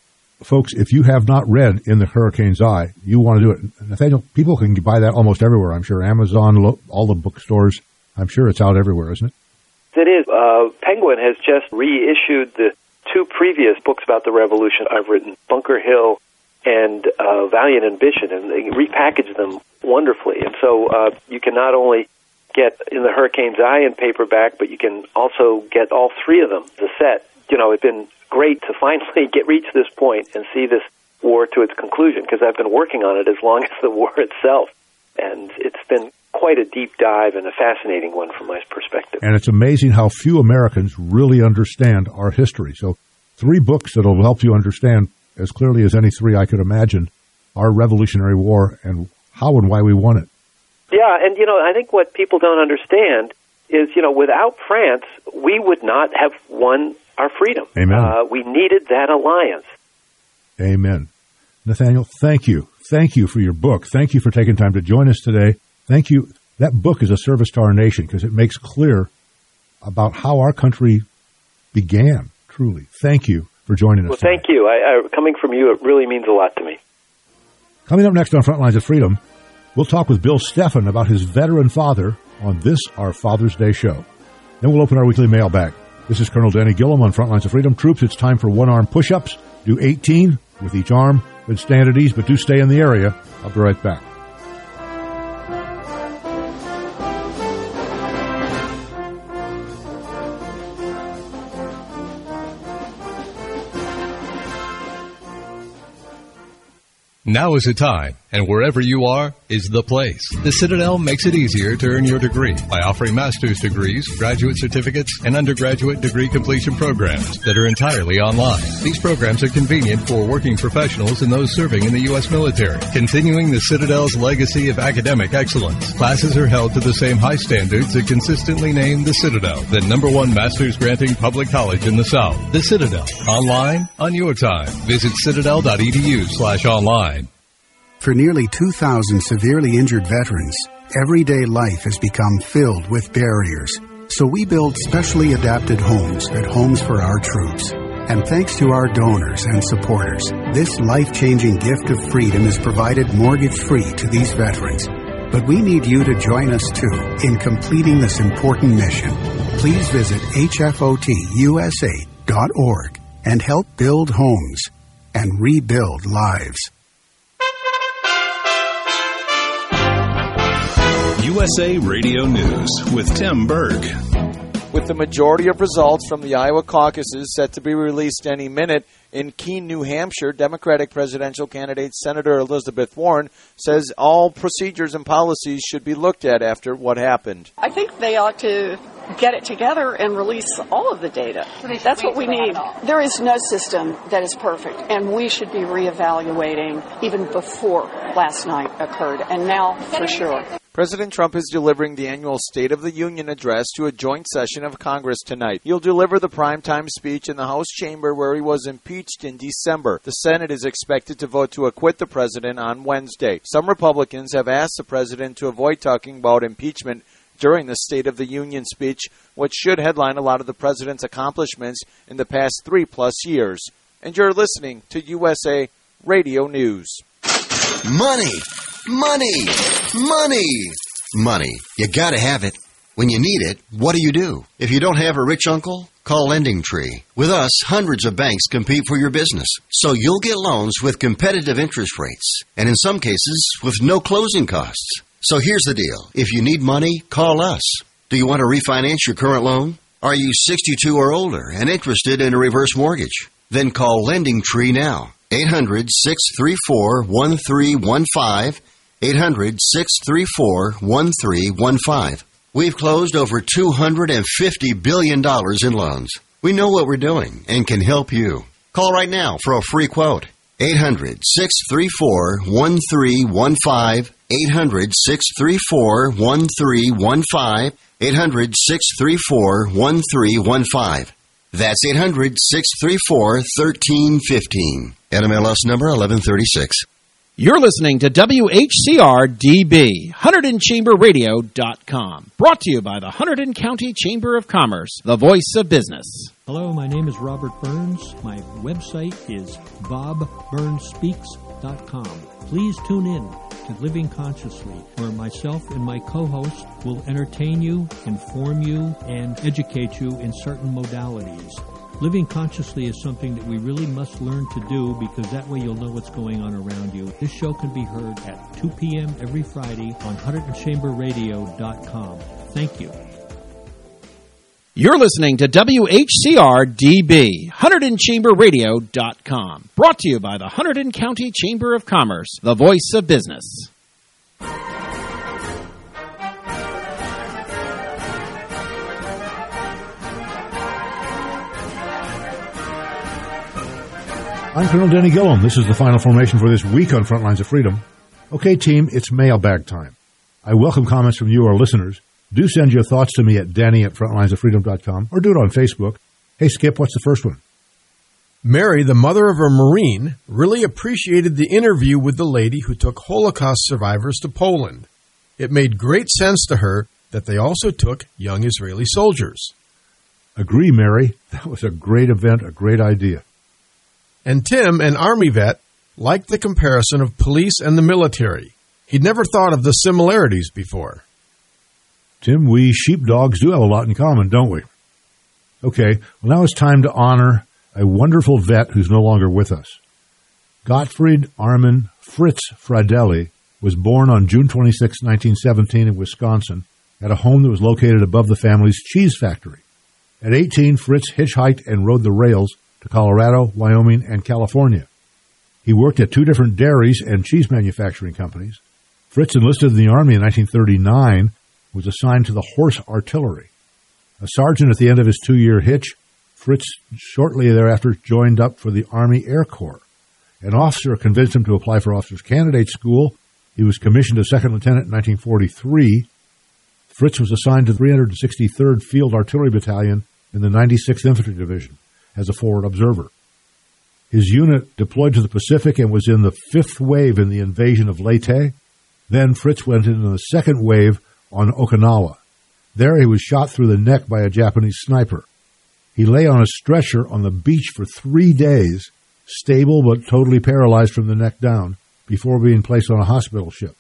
folks, if you have not read In the Hurricane's Eye, you want to do it. Nathaniel, people can buy that almost everywhere, I'm sure. Amazon, all the bookstores. I'm sure it's out everywhere, isn't it? It is. Uh, Penguin has just reissued the two previous books about the Revolution I've written, Bunker Hill and uh, Valiant Ambition, and they repackaged them wonderfully. And so uh, you can not only get In the Hurricane's Eye in paperback, but you can also get all three of them, the set. You know, it's been great to finally get reach this point and see this war to its conclusion, because I've been working on it as long as the war itself. And it's been quite a deep dive and a fascinating one from my perspective. And it's amazing how few Americans really understand our history. So three books that will help you understand as clearly as any three I could imagine our Revolutionary War and how and why we won it. Yeah, and, you know, I think what people don't understand is, you know, without France, we would not have won our freedom. Amen. Uh, we needed that alliance. Amen. Nathaniel, thank you. Thank you for your book. Thank you for taking time to join us today. Thank you. That book is a service to our nation because it makes clear about how our country began, truly. Thank you for joining us. Well, today. thank you. I, I, coming from you, it really means a lot to me. Coming up next on Frontlines of Freedom, we'll talk with Bill Steffen about his veteran father on this, our Father's Day show. Then we'll open our weekly mailbag. This is Colonel Danny Gillum on Frontlines of Freedom. Troops, it's time for one-arm push-ups. Do eighteen with each arm. Then stand at ease, but do stay in the area. I'll be right back. Now is the time, and wherever you are is the place. The Citadel makes it easier to earn your degree by offering master's degrees, graduate certificates, and undergraduate degree completion programs that are entirely online. These programs are convenient for working professionals and those serving in the U S military, continuing the Citadel's legacy of academic excellence. Classes are held to the same high standards that consistently name the Citadel the number one master's granting public college in the South. The Citadel, online on your time. Visit citadel.edu slash online. For nearly two thousand severely injured veterans, everyday life has become filled with barriers. So we build specially adapted homes at Homes for Our Troops. And thanks to our donors and supporters, this life-changing gift of freedom is provided mortgage-free to these veterans. But we need you to join us, too, in completing this important mission. Please visit H F O T U S A dot org and help build homes and rebuild lives. U S A Radio News with Tim Berg. With the majority of results from the Iowa caucuses set to be released any minute, in Keene, New Hampshire, Democratic presidential candidate Senator Elizabeth Warren says all procedures and policies should be looked at after what happened. I think they ought to get it together and release all of the data. That's what we need. There is no system that is perfect, and we should be reevaluating even before last night occurred, and now for sure. President Trump is delivering the annual State of the Union address to a joint session of Congress tonight. He'll deliver the primetime speech in the House chamber where he was impeached in December. The Senate is expected to vote to acquit the president on Wednesday. Some Republicans have asked the president to avoid talking about impeachment during the State of the Union speech, which should headline a lot of the president's accomplishments in the past three-plus years. And you're listening to U S A Radio News. Money! Money! Money! Money. You gotta have it. When you need it, what do you do? If you don't have a rich uncle, call Lending Tree. With us, hundreds of banks compete for your business, so you'll get loans with competitive interest rates, and in some cases, with no closing costs. So here's the deal. If you need money, call us. Do you want to refinance your current loan? Are you sixty-two or older and interested in a reverse mortgage? Then call Lending Tree now. eight hundred, six three four, one three one five. eight hundred, six three four, one three one five. We've closed over two hundred fifty billion dollars in loans. We know what we're doing and can help you. Call right now for a free quote. eight hundred, six three four, one three one five. eight hundred, six three four, one three one five. eight hundred, six three four, one three one five. That's eight hundred, six three four, one three one five. N M L S number eleven thirty-six. You're listening to W H C R D B, Hunterdon Chamber Radio dot com. Brought to you by the Hunterdon County Chamber of Commerce, the voice of business. Hello, my name is Robert Burns. My website is bob burns speaks dot com. Please tune in to Living Consciously, where myself and my co-host will entertain you, inform you, and educate you in certain modalities. Living consciously is something that we really must learn to do, because that way you'll know what's going on around you. This show can be heard at two p.m. every Friday on Hunterdon Chamber Radio dot com. Thank you. You're listening to W H C R D B, Hunterdon Chamber Radio dot com. Brought to you by the Hunterdon County Chamber of Commerce, the voice of business. I'm Colonel Denny Gillum. This is the final formation for this week on Front Lines of Freedom. Okay, team, it's mailbag time. I welcome comments from you, our listeners. Do send your thoughts to me at Danny at frontlines of freedom dot com, or do it on Facebook. Hey, Skip, what's the first one? Mary, the mother of a Marine, really appreciated the interview with the lady who took Holocaust survivors to Poland. It made great sense to her that they also took young Israeli soldiers. Agree, Mary. That was a great event, a great idea. And Tim, an Army vet, liked the comparison of police and the military. He'd never thought of the similarities before. Tim, we sheepdogs do have a lot in common, don't we? Okay, well, now it's time to honor a wonderful vet who's no longer with us. Gottfried Armin Fritz Fridelli was born on June twenty-sixth, nineteen seventeen in Wisconsin at a home that was located above the family's cheese factory. At eighteen, Fritz hitchhiked and rode the rails to Colorado, Wyoming, and California. He worked at two different dairies and cheese manufacturing companies. Fritz enlisted in the Army in nineteen thirty-nine, was assigned to the Horse Artillery. A sergeant at the end of his two-year hitch, Fritz shortly thereafter joined up for the Army Air Corps. An officer convinced him to apply for Officers Candidate School. He was commissioned as second lieutenant in nineteen forty-three. Fritz was assigned to the three hundred sixty-third Field Artillery Battalion in the ninety-sixth Infantry Division as a forward observer. His unit deployed to the Pacific and was in the fifth wave in the invasion of Leyte. Then Fritz went into the second wave on Okinawa. There he was shot through the neck by a Japanese sniper. He lay on a stretcher on the beach for three days, stable but totally paralyzed from the neck down, before being placed on a hospital ship.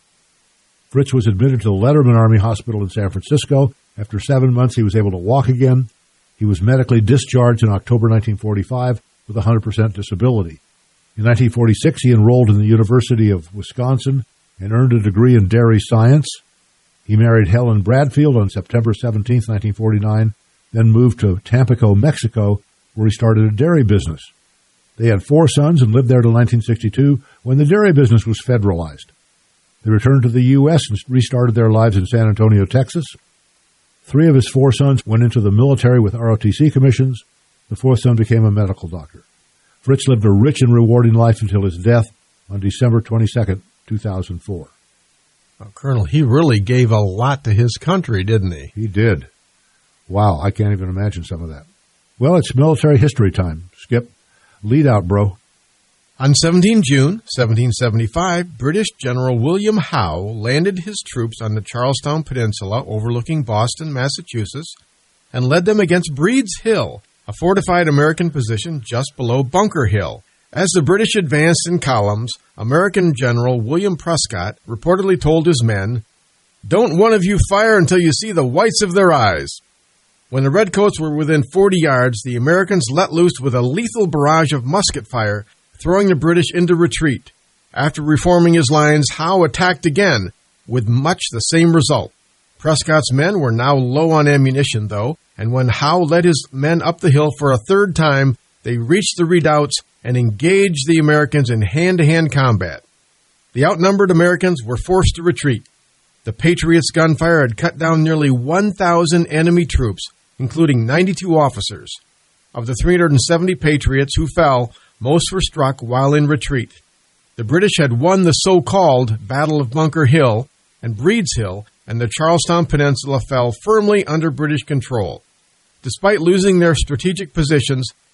Fritz was admitted to the Letterman Army Hospital in San Francisco. After seven months, he was able to walk again. He was medically discharged in October nineteen forty-five with a one hundred percent disability. In nineteen forty-six, he enrolled in the University of Wisconsin and earned a degree in dairy science. He married Helen Bradfield on September seventeenth, nineteen forty-nine, then moved to Tampico, Mexico, where he started a dairy business. They had four sons and lived there till nineteen sixty-two, when the dairy business was federalized. They returned to the U S and restarted their lives in San Antonio, Texas. Three of his four sons went into the military with R O T C commissions. The fourth son became a medical doctor. Fritz lived a rich and rewarding life until his death on December twenty-second, two thousand four. Well, Colonel, he really gave a lot to his country, didn't he? He did. Wow, I can't even imagine some of that. Well, it's military history time. Skip, lead out, bro. On the seventeenth of June, seventeen seventy-five, British General William Howe landed his troops on the Charlestown Peninsula overlooking Boston, Massachusetts, and led them against Breed's Hill, a fortified American position just below Bunker Hill. As the British advanced in columns, American General William Prescott reportedly told his men, "Don't one of you fire until you see the whites of their eyes." When the Redcoats were within forty yards, the Americans let loose with a lethal barrage of musket fire, throwing the British into retreat. After reforming his lines, Howe attacked again, with much the same result. Prescott's men were now low on ammunition, though, and when Howe led his men up the hill for a third time, they reached the redoubts and engaged the Americans in hand-to-hand combat. The outnumbered Americans were forced to retreat. The Patriots' gunfire had cut down nearly one thousand enemy troops, including ninety-two officers. Of the three hundred seventy Patriots who fell, most were struck while in retreat. The British had won the so-called Battle of Bunker Hill and Breed's Hill, and the Charlestown Peninsula fell firmly under British control. Despite losing their strategic positions,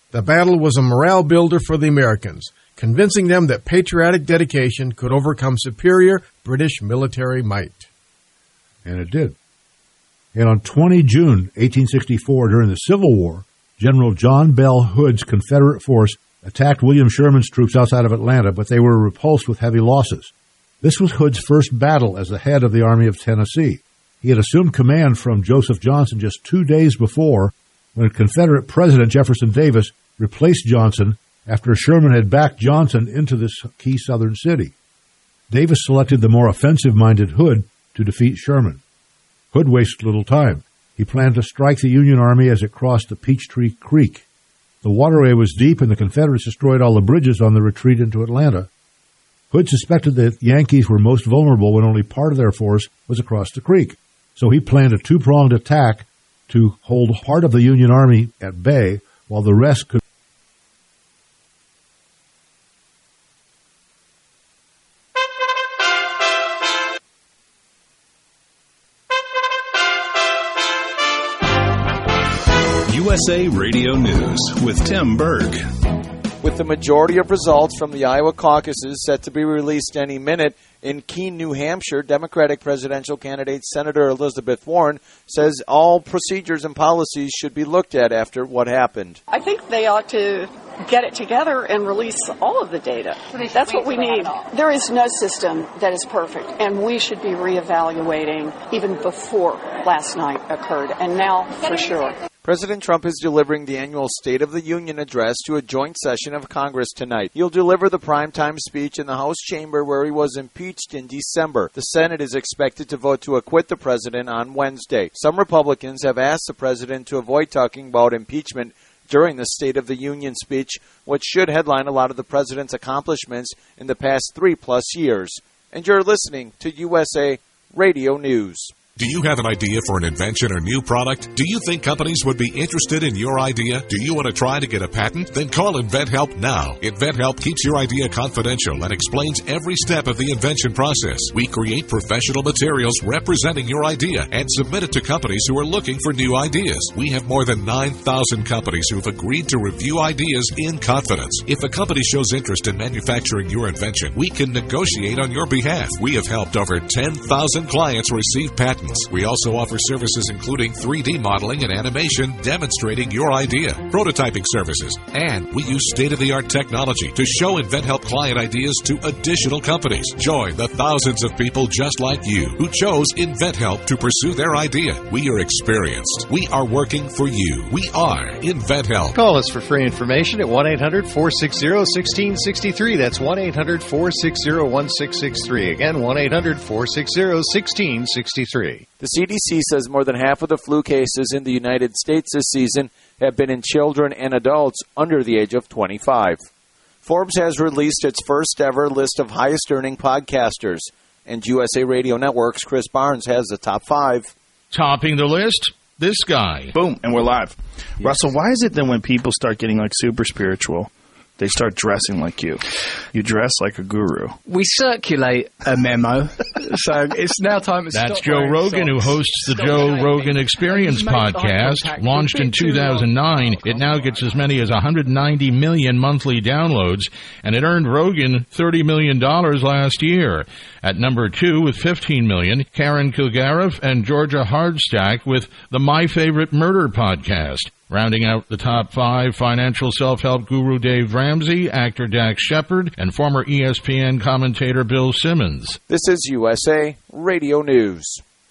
The battle was a morale builder for the Americans, convincing them that patriotic dedication could overcome superior British military might. And it did. And on the twentieth of June, eighteen sixty-four, during the Civil War, General John Bell Hood's Confederate force attacked William Sherman's troops outside of Atlanta, but they were repulsed with heavy losses. This was Hood's first battle as the head of the Army of Tennessee. He had assumed command from Joseph Johnson just two days before, when Confederate President Jefferson Davis replaced Johnson after Sherman had backed Johnson into this key southern city. Davis selected the more offensive-minded Hood to defeat Sherman. Hood wasted little time. He planned to strike the Union Army as it crossed the Peachtree Creek. The waterway was deep, and the Confederates destroyed all the bridges on the retreat into Atlanta. Hood suspected that the Yankees were most vulnerable when only part of their force was across the creek. So he planned a two-pronged attack to hold part of the Union Army at bay while the rest could. U S A Radio News with Tim Berg. With the majority of results from the Iowa caucuses set to be released any minute, in Keene, New Hampshire, Democratic presidential candidate Senator Elizabeth Warren says all procedures and policies should be looked at after what happened. I think they ought to get it together and release all of the data. That's what we need. There is no system that is perfect, and we should be reevaluating even before last night occurred, and now for sure. President Trump is delivering the annual State of the Union address to a joint session of Congress tonight. He'll deliver the primetime speech in the House chamber where he was impeached in December. The Senate is expected to vote to acquit the president on Wednesday. Some Republicans have asked the president to avoid talking about impeachment during the State of the Union speech, which should headline a lot of the president's accomplishments in the past three-plus years. And you're listening to U S A Radio News. Do you have an idea for an invention or new product? Do you think companies would be interested in your idea? Do you want to try to get a patent? Then call InventHelp now. InventHelp keeps your idea confidential and explains every step of the invention process. We create professional materials representing your idea and submit it to companies who are looking for new ideas. We have more than nine thousand companies who have agreed to review ideas in confidence. If a company shows interest in manufacturing your invention, we can negotiate on your behalf. We have helped over ten thousand clients receive patents. We also offer services including three D modeling and animation demonstrating your idea, prototyping services, and we use state-of-the-art technology to show InventHelp client ideas to additional companies. Join the thousands of people just like you who chose InventHelp to pursue their idea. We are experienced. We are working for you. We are InventHelp. Call us for free information at one eight hundred four six zero one six six three. That's one eight hundred four six zero one six six three. Again, one eight hundred four six zero one six six three. The C D C says more than half of the flu cases in the United States this season have been in children and adults under the age of twenty-five. Forbes has released its first ever list of highest earning podcasters, and U S A Radio Network's Chris Barnes has the top five. Topping the list, this guy. Boom, and we're live. Yes. Russell, why is it that when people start getting like super spiritual, they start dressing like you? You dress like a guru. We circulate a memo, so it's now time to That's stop Joe Rogan, socks. who hosts the Stop Joe Rogan Experience podcast. Launched in two thousand nine, it now gets as many as one hundred ninety million monthly downloads, and it earned Rogan thirty million dollars last year. At number two with fifteen million dollars, Karen Kilgariff and Georgia Hardstack with the My Favorite Murder podcast. Rounding out the top five, financial self-help guru Dave Ramsey, actor Dax Shepard, and former E S P N commentator Bill Simmons. This is U S A Radio News.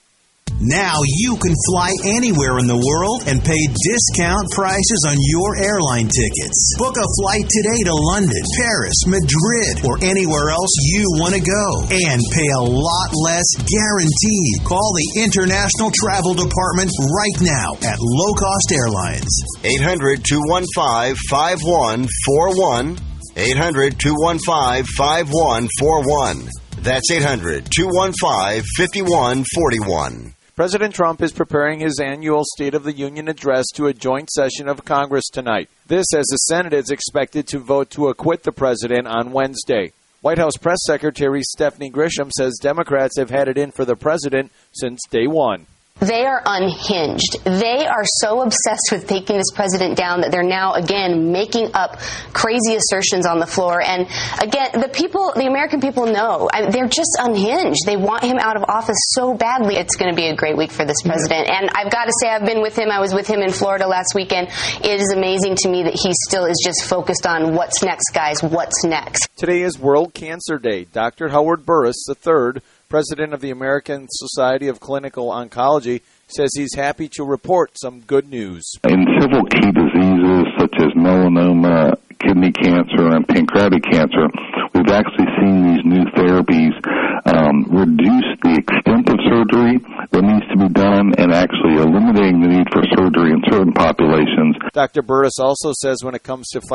Now you can fly anywhere in the world and pay discount prices on your airline tickets. Book a flight today to London, Paris, Madrid, or anywhere else you want to go. And pay a lot less guaranteed. Call the International Travel Department right now at Low Cost Airlines. eight hundred two one five five one four one. eight hundred two one five five one four one. That's eight hundred two one five five one four one. President Trump is preparing his annual State of the Union address to a joint session of Congress tonight. This as the Senate is expected to vote to acquit the president on Wednesday. White House Press Secretary Stephanie Grisham says Democrats have had it in for the president since day one. They are unhinged. They are so obsessed with taking this president down that they're now, again, making up crazy assertions on the floor. And, again, the people, the American people know. I, they're just unhinged. They want him out of office so badly. It's going to be a great week for this president. And I've got to say, I've been with him. I was with him in Florida last weekend. It is amazing to me that he still is just focused on what's next, guys, what's next. Today is World Cancer Day. Doctor Howard Burris the third, president of the American Society of Clinical Oncology, says he's happy to report some good news. In several key diseases such as melanoma, kidney cancer, and pancreatic cancer, we've actually seen these new therapies um, reduce the extent of surgery that needs to be done and actually eliminating the need for surgery in certain populations. Doctor Burris also says when it comes to